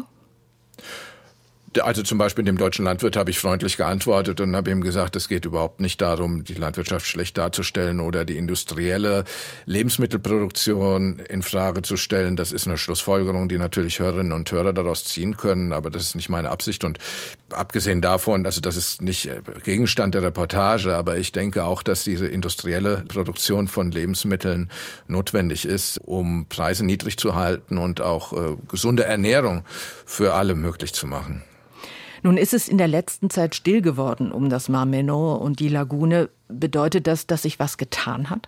Also zum Beispiel dem deutschen Landwirt habe ich freundlich geantwortet und habe ihm gesagt, es geht überhaupt nicht darum, die Landwirtschaft schlecht darzustellen oder die industrielle Lebensmittelproduktion in Frage zu stellen. Das ist eine Schlussfolgerung, die natürlich Hörerinnen und Hörer daraus ziehen können, aber das ist nicht meine Absicht. Und abgesehen davon, also das ist nicht Gegenstand der Reportage, aber ich denke auch, dass diese industrielle Produktion von Lebensmitteln notwendig ist, um Preise niedrig zu halten und auch äh, gesunde Ernährung für alle möglich zu machen. Nun ist es in der letzten Zeit still geworden um das Mar Menor und die Lagune. Bedeutet das, dass sich was getan hat?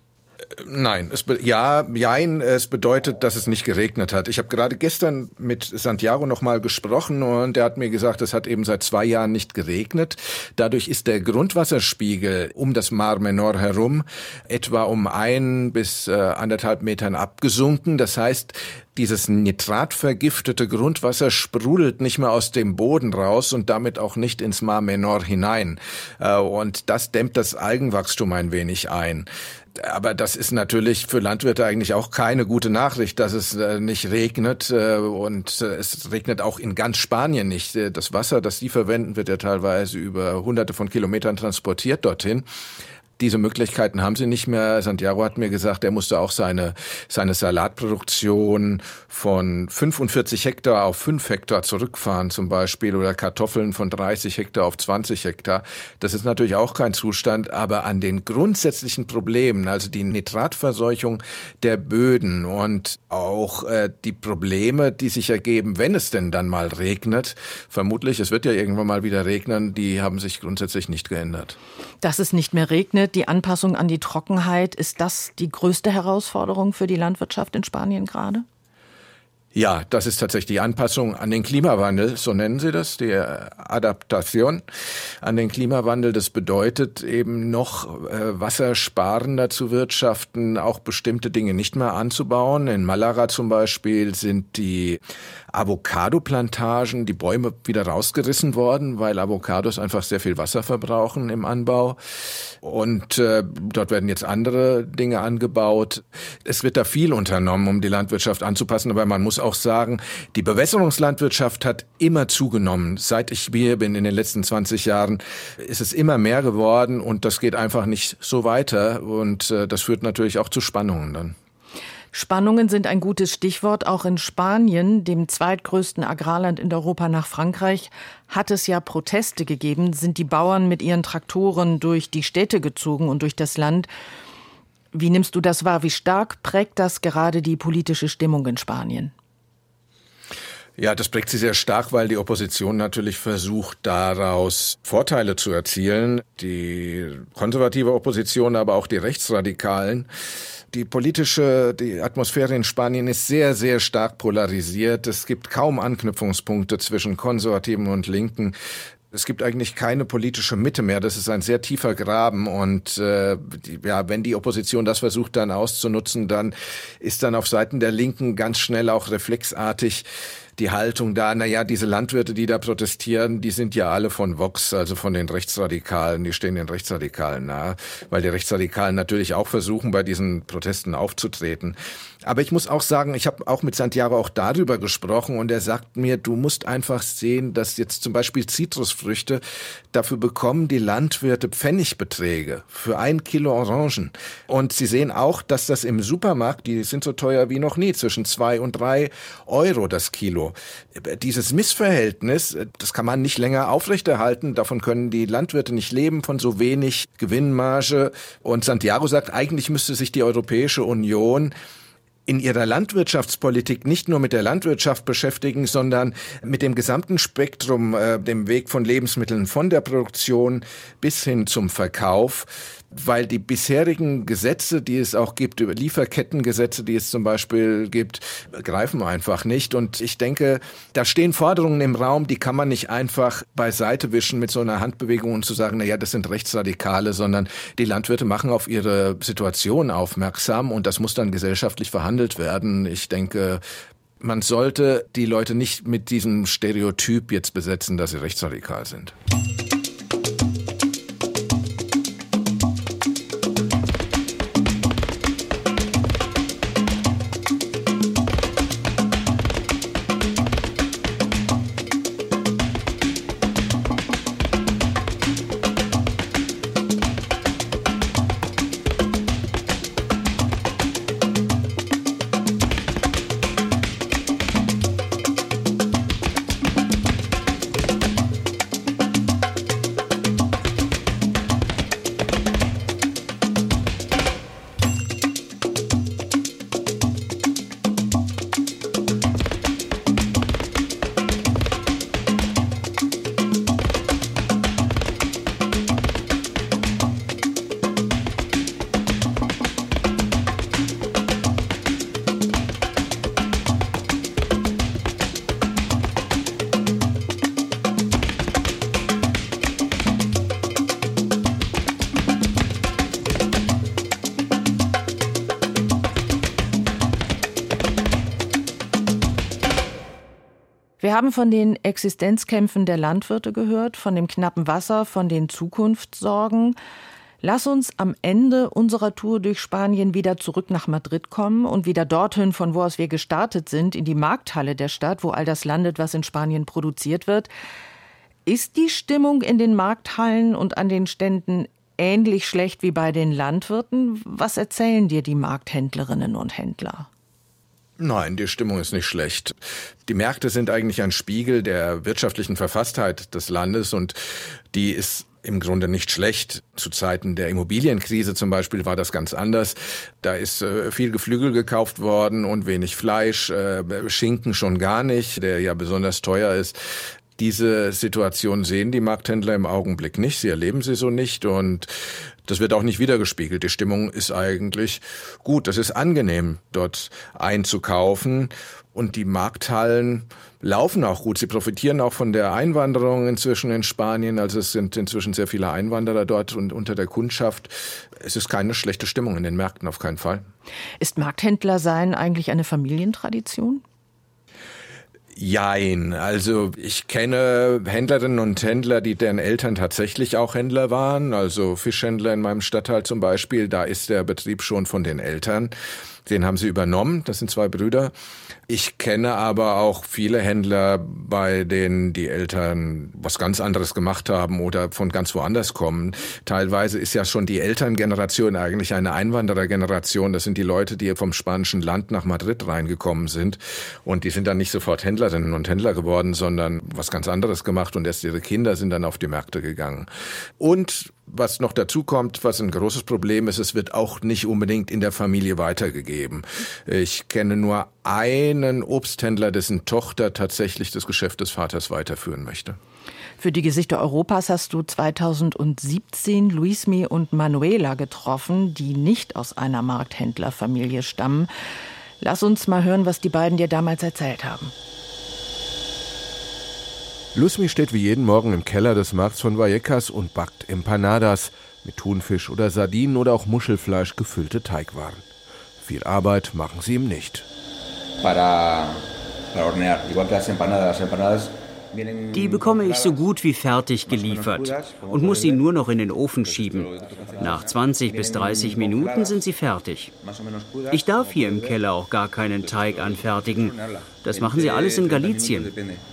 Nein, es be- ja, jein, es bedeutet, dass es nicht geregnet hat. Ich habe gerade gestern mit Santiago noch mal gesprochen und er hat mir gesagt, es hat eben seit zwei Jahren nicht geregnet. Dadurch ist der Grundwasserspiegel um das Mar Menor herum etwa um ein bis äh, anderthalb Metern abgesunken. Das heißt, dieses nitratvergiftete Grundwasser sprudelt nicht mehr aus dem Boden raus und damit auch nicht ins Mar Menor hinein. Äh, und das dämmt das Algenwachstum ein wenig ein. Aber das ist natürlich für Landwirte eigentlich auch keine gute Nachricht, dass es äh, nicht regnet. Äh, und äh, es regnet auch in ganz Spanien nicht. Äh, das Wasser, das sie verwenden, wird ja teilweise über hunderte von Kilometern transportiert dorthin. Diese Möglichkeiten haben sie nicht mehr. Santiago hat mir gesagt, er musste auch seine, seine Salatproduktion von fünfundvierzig Hektar auf fünf Hektar zurückfahren zum Beispiel oder Kartoffeln von dreißig Hektar auf zwanzig Hektar. Das ist natürlich auch kein Zustand, aber an den grundsätzlichen Problemen, also die Nitratverseuchung der Böden und auch äh, die Probleme, die sich ergeben, wenn es denn dann mal regnet, vermutlich, es wird ja irgendwann mal wieder regnen, die haben sich grundsätzlich nicht geändert. Dass es nicht mehr regnet, die Anpassung an die Trockenheit, ist das die größte Herausforderung für die Landwirtschaft in Spanien gerade? Ja, das ist tatsächlich die Anpassung an den Klimawandel, so nennen sie das, die Adaptation an den Klimawandel. Das bedeutet eben noch äh, wassersparender zu wirtschaften, auch bestimmte Dinge nicht mehr anzubauen. In Malaga zum Beispiel sind die Avocado-Plantagen, die Bäume wieder rausgerissen worden, weil Avocados einfach sehr viel Wasser verbrauchen im Anbau. Und äh, dort werden jetzt andere Dinge angebaut. Es wird da viel unternommen, um die Landwirtschaft anzupassen, aber man muss auch sagen, die Bewässerungslandwirtschaft hat immer zugenommen. Seit ich hier bin in den letzten zwanzig Jahren ist es immer mehr geworden und das geht einfach nicht so weiter und äh, das führt natürlich auch zu Spannungen dann. Spannungen sind ein gutes Stichwort. Auch in Spanien, dem zweitgrößten Agrarland in Europa nach Frankreich, hat es ja Proteste gegeben. Sind die Bauern mit ihren Traktoren durch die Städte gezogen und durch das Land. Wie nimmst du das wahr? Wie stark prägt das gerade die politische Stimmung in Spanien? Ja, das prägt sie sehr stark, weil die Opposition natürlich versucht, daraus Vorteile zu erzielen. Die konservative Opposition, aber auch die Rechtsradikalen. Die politische, die Atmosphäre in Spanien ist sehr, sehr stark polarisiert. Es gibt kaum Anknüpfungspunkte zwischen Konservativen und Linken. Es gibt eigentlich keine politische Mitte mehr. Das ist ein sehr tiefer Graben. Und äh, die, ja, wenn die Opposition das versucht dann auszunutzen, dann ist dann auf Seiten der Linken ganz schnell auch reflexartig die Haltung da, naja, diese Landwirte, die da protestieren, die sind ja alle von Vox, also von den Rechtsradikalen, die stehen den Rechtsradikalen nahe, weil die Rechtsradikalen natürlich auch versuchen, bei diesen Protesten aufzutreten. Aber ich muss auch sagen, ich habe auch mit Santiago auch darüber gesprochen und er sagt mir, du musst einfach sehen, dass jetzt zum Beispiel Zitrusfrüchte, dafür bekommen die Landwirte Pfennigbeträge für ein Kilo Orangen. Und sie sehen auch, dass das im Supermarkt, die sind so teuer wie noch nie, zwischen zwei und drei Euro das Kilo. Dieses Missverhältnis, das kann man nicht länger aufrechterhalten, davon können die Landwirte nicht leben, von so wenig Gewinnmarge. Und Santiago sagt, eigentlich müsste sich die Europäische Union in ihrer Landwirtschaftspolitik nicht nur mit der Landwirtschaft beschäftigen, sondern mit dem gesamten Spektrum, äh, dem Weg von Lebensmitteln, von der Produktion bis hin zum Verkauf. Weil die bisherigen Gesetze, die es auch gibt, über Lieferkettengesetze, die es zum Beispiel gibt, greifen einfach nicht. Und ich denke, da stehen Forderungen im Raum, die kann man nicht einfach beiseite wischen mit so einer Handbewegung und zu sagen, na ja, das sind Rechtsradikale, sondern die Landwirte machen auf ihre Situation aufmerksam und das muss dann gesellschaftlich verhandelt werden. Ich denke, man sollte die Leute nicht mit diesem Stereotyp jetzt besetzen, dass sie rechtsradikal sind. Wir haben von den Existenzkämpfen der Landwirte gehört, von dem knappen Wasser, von den Zukunftssorgen. Lass uns am Ende unserer Tour durch Spanien wieder zurück nach Madrid kommen und wieder dorthin, von wo aus wir gestartet sind, in die Markthalle der Stadt, wo all das landet, was in Spanien produziert wird. Ist die Stimmung in den Markthallen und an den Ständen ähnlich schlecht wie bei den Landwirten? Was erzählen dir die Markthändlerinnen und Händler? Nein, die Stimmung ist nicht schlecht. Die Märkte sind eigentlich ein Spiegel der wirtschaftlichen Verfasstheit des Landes und die ist im Grunde nicht schlecht. Zu Zeiten der Immobilienkrise zum Beispiel war das ganz anders. Da ist äh, viel Geflügel gekauft worden und wenig Fleisch, äh, Schinken schon gar nicht, der ja besonders teuer ist. Diese Situation sehen die Markthändler im Augenblick nicht, sie erleben sie so nicht und das wird auch nicht wiedergespiegelt. Die Stimmung ist eigentlich gut, es ist angenehm, dort einzukaufen und die Markthallen laufen auch gut. Sie profitieren auch von der Einwanderung inzwischen in Spanien, also es sind inzwischen sehr viele Einwanderer dort und unter der Kundschaft. Es ist keine schlechte Stimmung in den Märkten, auf keinen Fall. Ist Markthändler sein eigentlich eine Familientradition? Jein, also ich kenne Händlerinnen und Händler, die deren Eltern tatsächlich auch Händler waren, also Fischhändler in meinem Stadtteil zum Beispiel, da ist der Betrieb schon von den Eltern. Den haben sie übernommen, das sind zwei Brüder. Ich kenne aber auch viele Händler, bei denen die Eltern was ganz anderes gemacht haben oder von ganz woanders kommen. Teilweise ist ja schon die Elterngeneration eigentlich eine Einwanderergeneration. Das sind die Leute, die vom spanischen Land nach Madrid reingekommen sind und die sind dann nicht sofort Händler Händlerinnen und Händler geworden, sondern was ganz anderes gemacht und erst ihre Kinder sind dann auf die Märkte gegangen. Und was noch dazu kommt, was ein großes Problem ist, es wird auch nicht unbedingt in der Familie weitergegeben. Ich kenne nur einen Obsthändler, dessen Tochter tatsächlich das Geschäft des Vaters weiterführen möchte. Für die Gesichter Europas hast du zweitausendsiebzehn Luismi und Manuela getroffen, die nicht aus einer Markthändlerfamilie stammen. Lass uns mal hören, was die beiden dir damals erzählt haben. Luismi steht wie jeden Morgen im Keller des Markts von Vallecas und backt Empanadas mit Thunfisch oder Sardinen oder auch Muschelfleisch gefüllte Teigwaren. Viel Arbeit machen sie ihm nicht. Die bekomme ich so gut wie fertig geliefert und muss sie nur noch in den Ofen schieben. Nach zwanzig bis dreißig Minuten sind sie fertig. Ich darf hier im Keller auch gar keinen Teig anfertigen. Das machen sie alles in Galicien.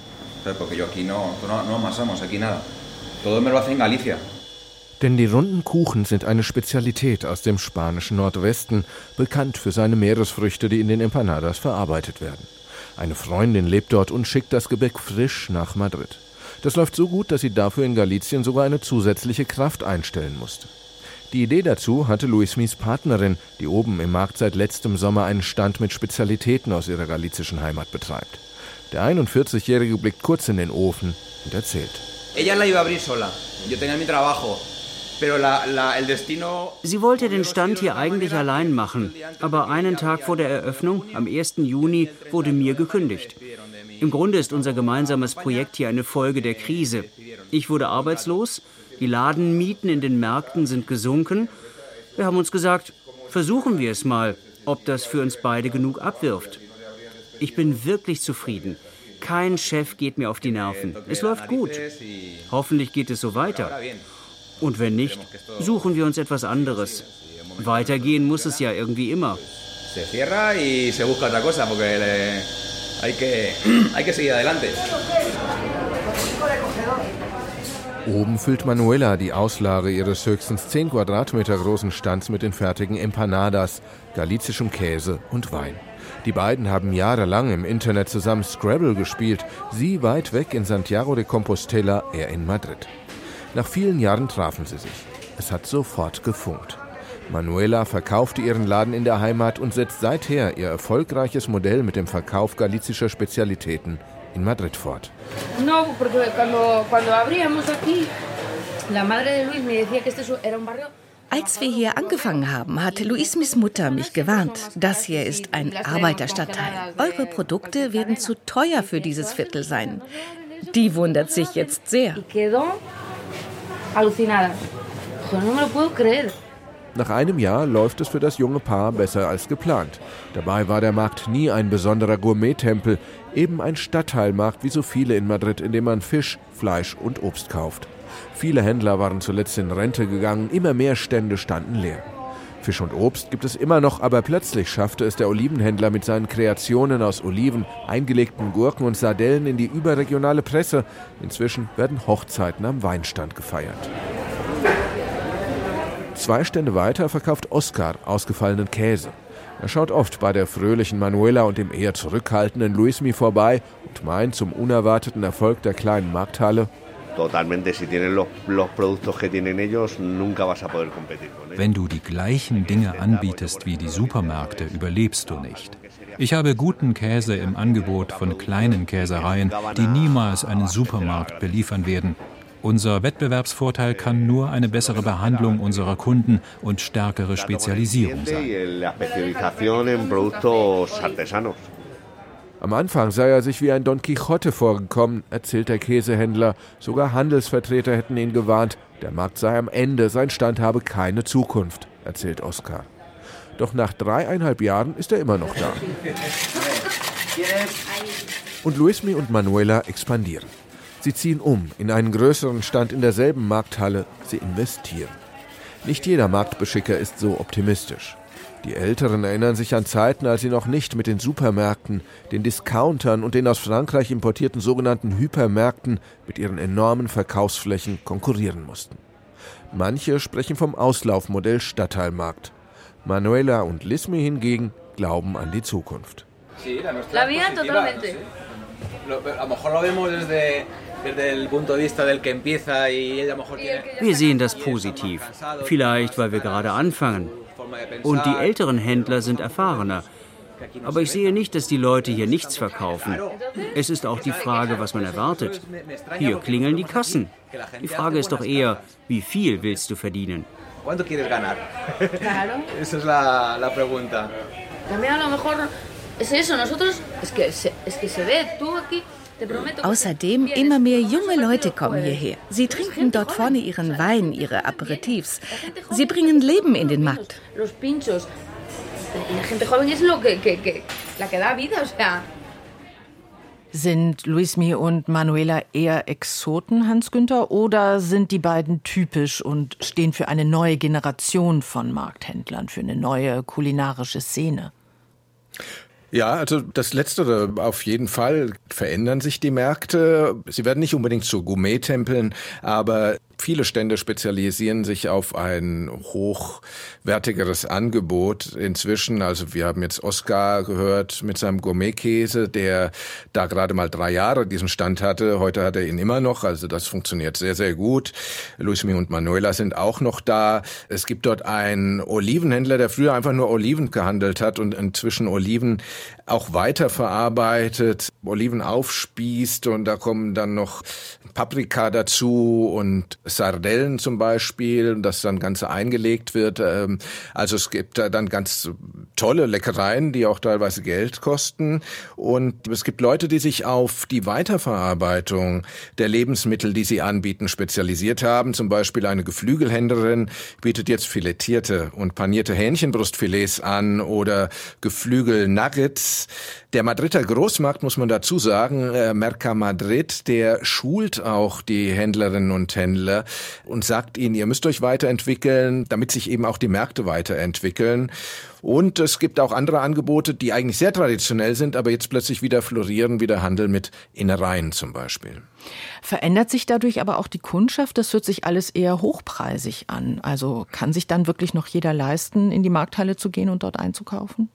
Denn die runden Kuchen sind eine Spezialität aus dem spanischen Nordwesten, bekannt für seine Meeresfrüchte, die in den Empanadas verarbeitet werden. Eine Freundin lebt dort und schickt das Gebäck frisch nach Madrid. Das läuft so gut, dass sie dafür in Galicien sogar eine zusätzliche Kraft einstellen musste. Die Idee dazu hatte Luismis Partnerin, die oben im Markt seit letztem Sommer einen Stand mit Spezialitäten aus ihrer galizischen Heimat betreibt. Der einundvierzigjährige blickt kurz in den Ofen und erzählt. Sie wollte den Stand hier eigentlich allein machen, aber einen Tag vor der Eröffnung, am ersten Juni, wurde mir gekündigt. Im Grunde ist unser gemeinsames Projekt hier eine Folge der Krise. Ich wurde arbeitslos, die Ladenmieten in den Märkten sind gesunken. Wir haben uns gesagt, versuchen wir es mal, ob das für uns beide genug abwirft. Ich bin wirklich zufrieden. Kein Chef geht mir auf die Nerven. Es läuft gut. Hoffentlich geht es so weiter. Und wenn nicht, suchen wir uns etwas anderes. Weitergehen muss es ja irgendwie immer. Oben füllt Manuela die Auslage ihres höchstens zehn Quadratmeter großen Stands mit den fertigen Empanadas, galizischem Käse und Wein. Die beiden haben jahrelang im Internet zusammen Scrabble gespielt, sie weit weg in Santiago de Compostela, er in Madrid. Nach vielen Jahren trafen sie sich. Es hat sofort gefunkt. Manuela verkaufte ihren Laden in der Heimat und setzt seither ihr erfolgreiches Modell mit dem Verkauf galizischer Spezialitäten in Madrid fort. No, porque cuando, cuando abríamos aquí, la madre de Luis me decía que este era un barrio. Als wir hier angefangen haben, hat Luismis Mutter mich gewarnt. Das hier ist ein Arbeiterstadtteil. Eure Produkte werden zu teuer für dieses Viertel sein. Die wundert sich jetzt sehr. Nach einem Jahr läuft es für das junge Paar besser als geplant. Dabei war der Markt nie ein besonderer Gourmet-Tempel, eben ein Stadtteilmarkt wie so viele in Madrid, in dem man Fisch, Fleisch und Obst kauft. Viele Händler waren zuletzt in Rente gegangen, immer mehr Stände standen leer. Fisch und Obst gibt es immer noch, aber plötzlich schaffte es der Olivenhändler mit seinen Kreationen aus Oliven, eingelegten Gurken und Sardellen in die überregionale Presse. Inzwischen werden Hochzeiten am Weinstand gefeiert. Zwei Stände weiter verkauft Oscar ausgefallenen Käse. Er schaut oft bei der fröhlichen Manuela und dem eher zurückhaltenden Luismi vorbei und meint zum unerwarteten Erfolg der kleinen Markthalle: Wenn du die gleichen Dinge anbietest wie die Supermärkte, überlebst du nicht. Ich habe guten Käse im Angebot von kleinen Käsereien, die niemals einen Supermarkt beliefern werden. Unser Wettbewerbsvorteil kann nur eine bessere Behandlung unserer Kunden und stärkere Spezialisierung sein. Am Anfang sei er sich wie ein Don Quixote vorgekommen, erzählt der Käsehändler. Sogar Handelsvertreter hätten ihn gewarnt, der Markt sei am Ende, sein Stand habe keine Zukunft, erzählt Oscar. Doch nach dreieinhalb Jahren ist er immer noch da. Und Luismi und Manuela expandieren. Sie ziehen um in einen größeren Stand in derselben Markthalle, sie investieren. Nicht jeder Marktbeschicker ist so optimistisch. Die Älteren erinnern sich an Zeiten, als sie noch nicht mit den Supermärkten, den Discountern und den aus Frankreich importierten sogenannten Hypermärkten mit ihren enormen Verkaufsflächen konkurrieren mussten. Manche sprechen vom Auslaufmodell Stadtteilmarkt. Manuela und Luismi hingegen glauben an die Zukunft. La vida totalmente. Wir sehen das positiv. Vielleicht, weil wir gerade anfangen. Und die älteren Händler sind erfahrener. Aber ich sehe nicht, dass die Leute hier nichts verkaufen. Es ist auch die Frage, was man erwartet. Hier klingeln die Kassen. Die Frage ist doch eher, wie viel willst du verdienen? Außerdem, immer mehr junge Leute kommen hierher. Sie trinken dort vorne ihren Wein, ihre Aperitifs. Sie bringen Leben in den Markt. Sind Luismi und Manuela eher Exoten, Hans-Günther, oder sind die beiden typisch und stehen für eine neue Generation von Markthändlern, für eine neue kulinarische Szene? Ja, also das Letztere auf jeden Fall. Verändern sich die Märkte. Sie werden nicht unbedingt zu Gourmet-Tempeln, aber viele Stände spezialisieren sich auf ein hochwertigeres Angebot inzwischen. Also wir haben jetzt Oskar gehört mit seinem Gourmetkäse, der da gerade mal drei Jahre diesen Stand hatte. Heute hat er ihn immer noch, also das funktioniert sehr, sehr gut. Luismi und Manuela sind auch noch da. Es gibt dort einen Olivenhändler, der früher einfach nur Oliven gehandelt hat und inzwischen Oliven auch weiterverarbeitet, Oliven aufspießt, und da kommen dann noch Paprika dazu und Sardellen zum Beispiel, das dann ganz eingelegt wird. Also es gibt da dann ganz tolle Leckereien, die auch teilweise Geld kosten. Und es gibt Leute, die sich auf die Weiterverarbeitung der Lebensmittel, die sie anbieten, spezialisiert haben. Zum Beispiel eine Geflügelhändlerin bietet jetzt filetierte und panierte Hähnchenbrustfilets an oder Geflügel-Nuggets. Der Madrider Großmarkt, muss man dazu sagen, äh, Mercamadrid, der schult auch die Händlerinnen und Händler und sagt ihnen, ihr müsst euch weiterentwickeln, damit sich eben auch die Märkte weiterentwickeln. Und es gibt auch andere Angebote, die eigentlich sehr traditionell sind, aber jetzt plötzlich wieder florieren, wie der Handel mit Innereien zum Beispiel. Verändert sich dadurch aber auch die Kundschaft? Das hört sich alles eher hochpreisig an. Also kann sich dann wirklich noch jeder leisten, in die Markthalle zu gehen und dort einzukaufen?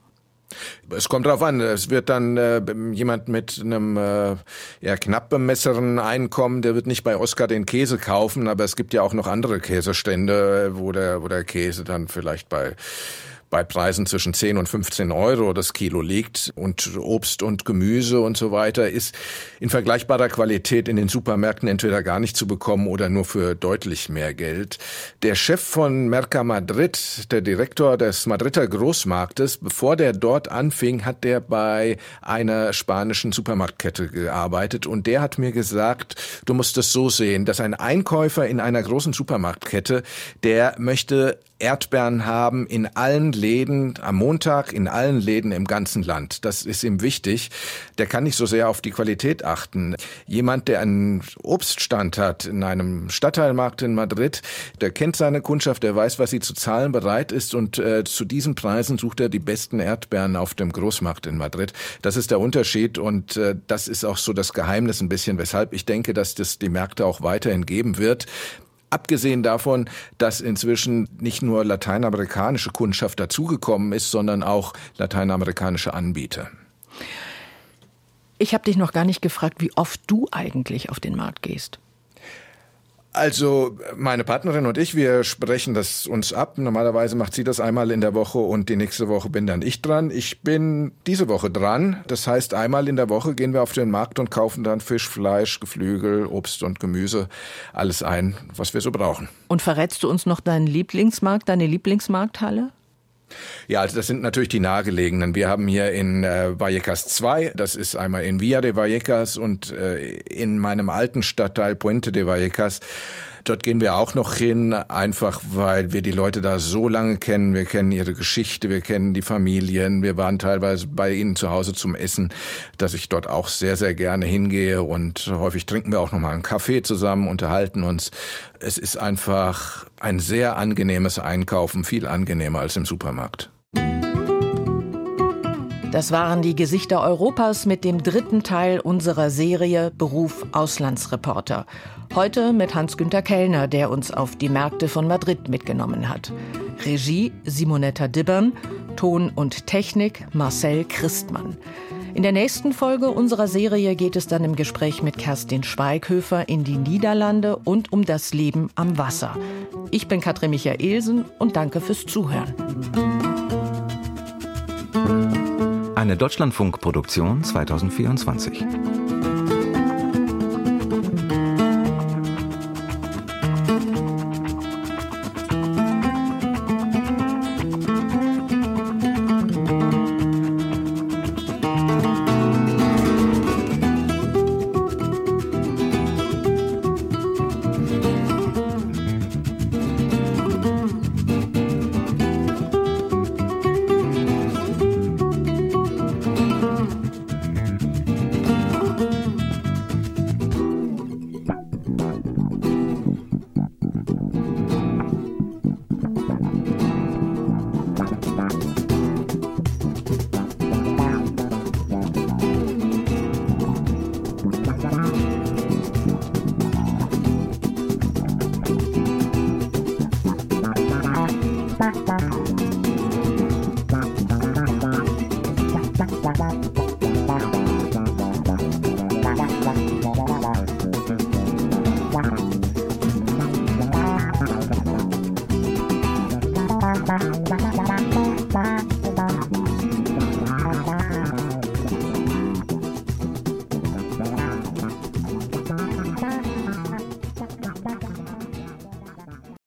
Es kommt drauf an. Es wird dann äh, jemand mit einem äh, eher knapp bemesseren Einkommen, der wird nicht bei Oskar den Käse kaufen, aber es gibt ja auch noch andere Käsestände, wo der, wo der Käse dann vielleicht bei bei Preisen zwischen zehn und fünfzehn Euro das Kilo liegt, und Obst und Gemüse und so weiter ist in vergleichbarer Qualität in den Supermärkten entweder gar nicht zu bekommen oder nur für deutlich mehr Geld. Der Chef von Mercamadrid, der Direktor des Madrider Großmarktes, bevor der dort anfing, hat der bei einer spanischen Supermarktkette gearbeitet, und der hat mir gesagt, du musst es so sehen, dass ein Einkäufer in einer großen Supermarktkette, der möchte Erdbeeren haben in allen Läden, am Montag in allen Läden im ganzen Land. Das ist ihm wichtig. Der kann nicht so sehr auf die Qualität achten. Jemand, der einen Obststand hat in einem Stadtteilmarkt in Madrid, der kennt seine Kundschaft, der weiß, was sie zu zahlen bereit ist, und äh, zu diesen Preisen sucht er die besten Erdbeeren auf dem Großmarkt in Madrid. Das ist der Unterschied, und äh, das ist auch so das Geheimnis ein bisschen, weshalb ich denke, dass das die Märkte auch weiterhin geben wird. Abgesehen davon, dass inzwischen nicht nur lateinamerikanische Kundschaft dazugekommen ist, sondern auch lateinamerikanische Anbieter. Ich habe dich noch gar nicht gefragt, wie oft du eigentlich auf den Markt gehst. Also meine Partnerin und ich, wir sprechen das uns ab. Normalerweise macht sie das einmal in der Woche und die nächste Woche bin dann ich dran. Ich bin diese Woche dran. Das heißt, einmal in der Woche gehen wir auf den Markt und kaufen dann Fisch, Fleisch, Geflügel, Obst und Gemüse, alles ein, was wir so brauchen. Und verrätst du uns noch deinen Lieblingsmarkt, deine Lieblingsmarkthalle? Ja, also das sind natürlich die nahegelegenen. Wir haben hier in äh, Vallecas zwei, das ist einmal in Villa de Vallecas und äh, in meinem alten Stadtteil Puente de Vallecas. Dort gehen wir auch noch hin, einfach weil wir die Leute da so lange kennen. Wir kennen ihre Geschichte, wir kennen die Familien. Wir waren teilweise bei ihnen zu Hause zum Essen, dass ich dort auch sehr, sehr gerne hingehe. Und häufig trinken wir auch noch mal einen Kaffee zusammen, unterhalten uns. Es ist einfach ein sehr angenehmes Einkaufen, viel angenehmer als im Supermarkt. Das waren die Gesichter Europas mit dem dritten Teil unserer Serie Beruf Auslandsreporter. Heute mit Hans-Günther Kellner, der uns auf die Märkte von Madrid mitgenommen hat. Regie Simonetta Dibbern, Ton und Technik Marcel Christmann. In der nächsten Folge unserer Serie geht es dann im Gespräch mit Kerstin Schweighöfer in die Niederlande und um das Leben am Wasser. Ich bin Katrin Michaelsen und danke fürs Zuhören. Eine Deutschlandfunk-Produktion zweitausendvierundzwanzig. Bye.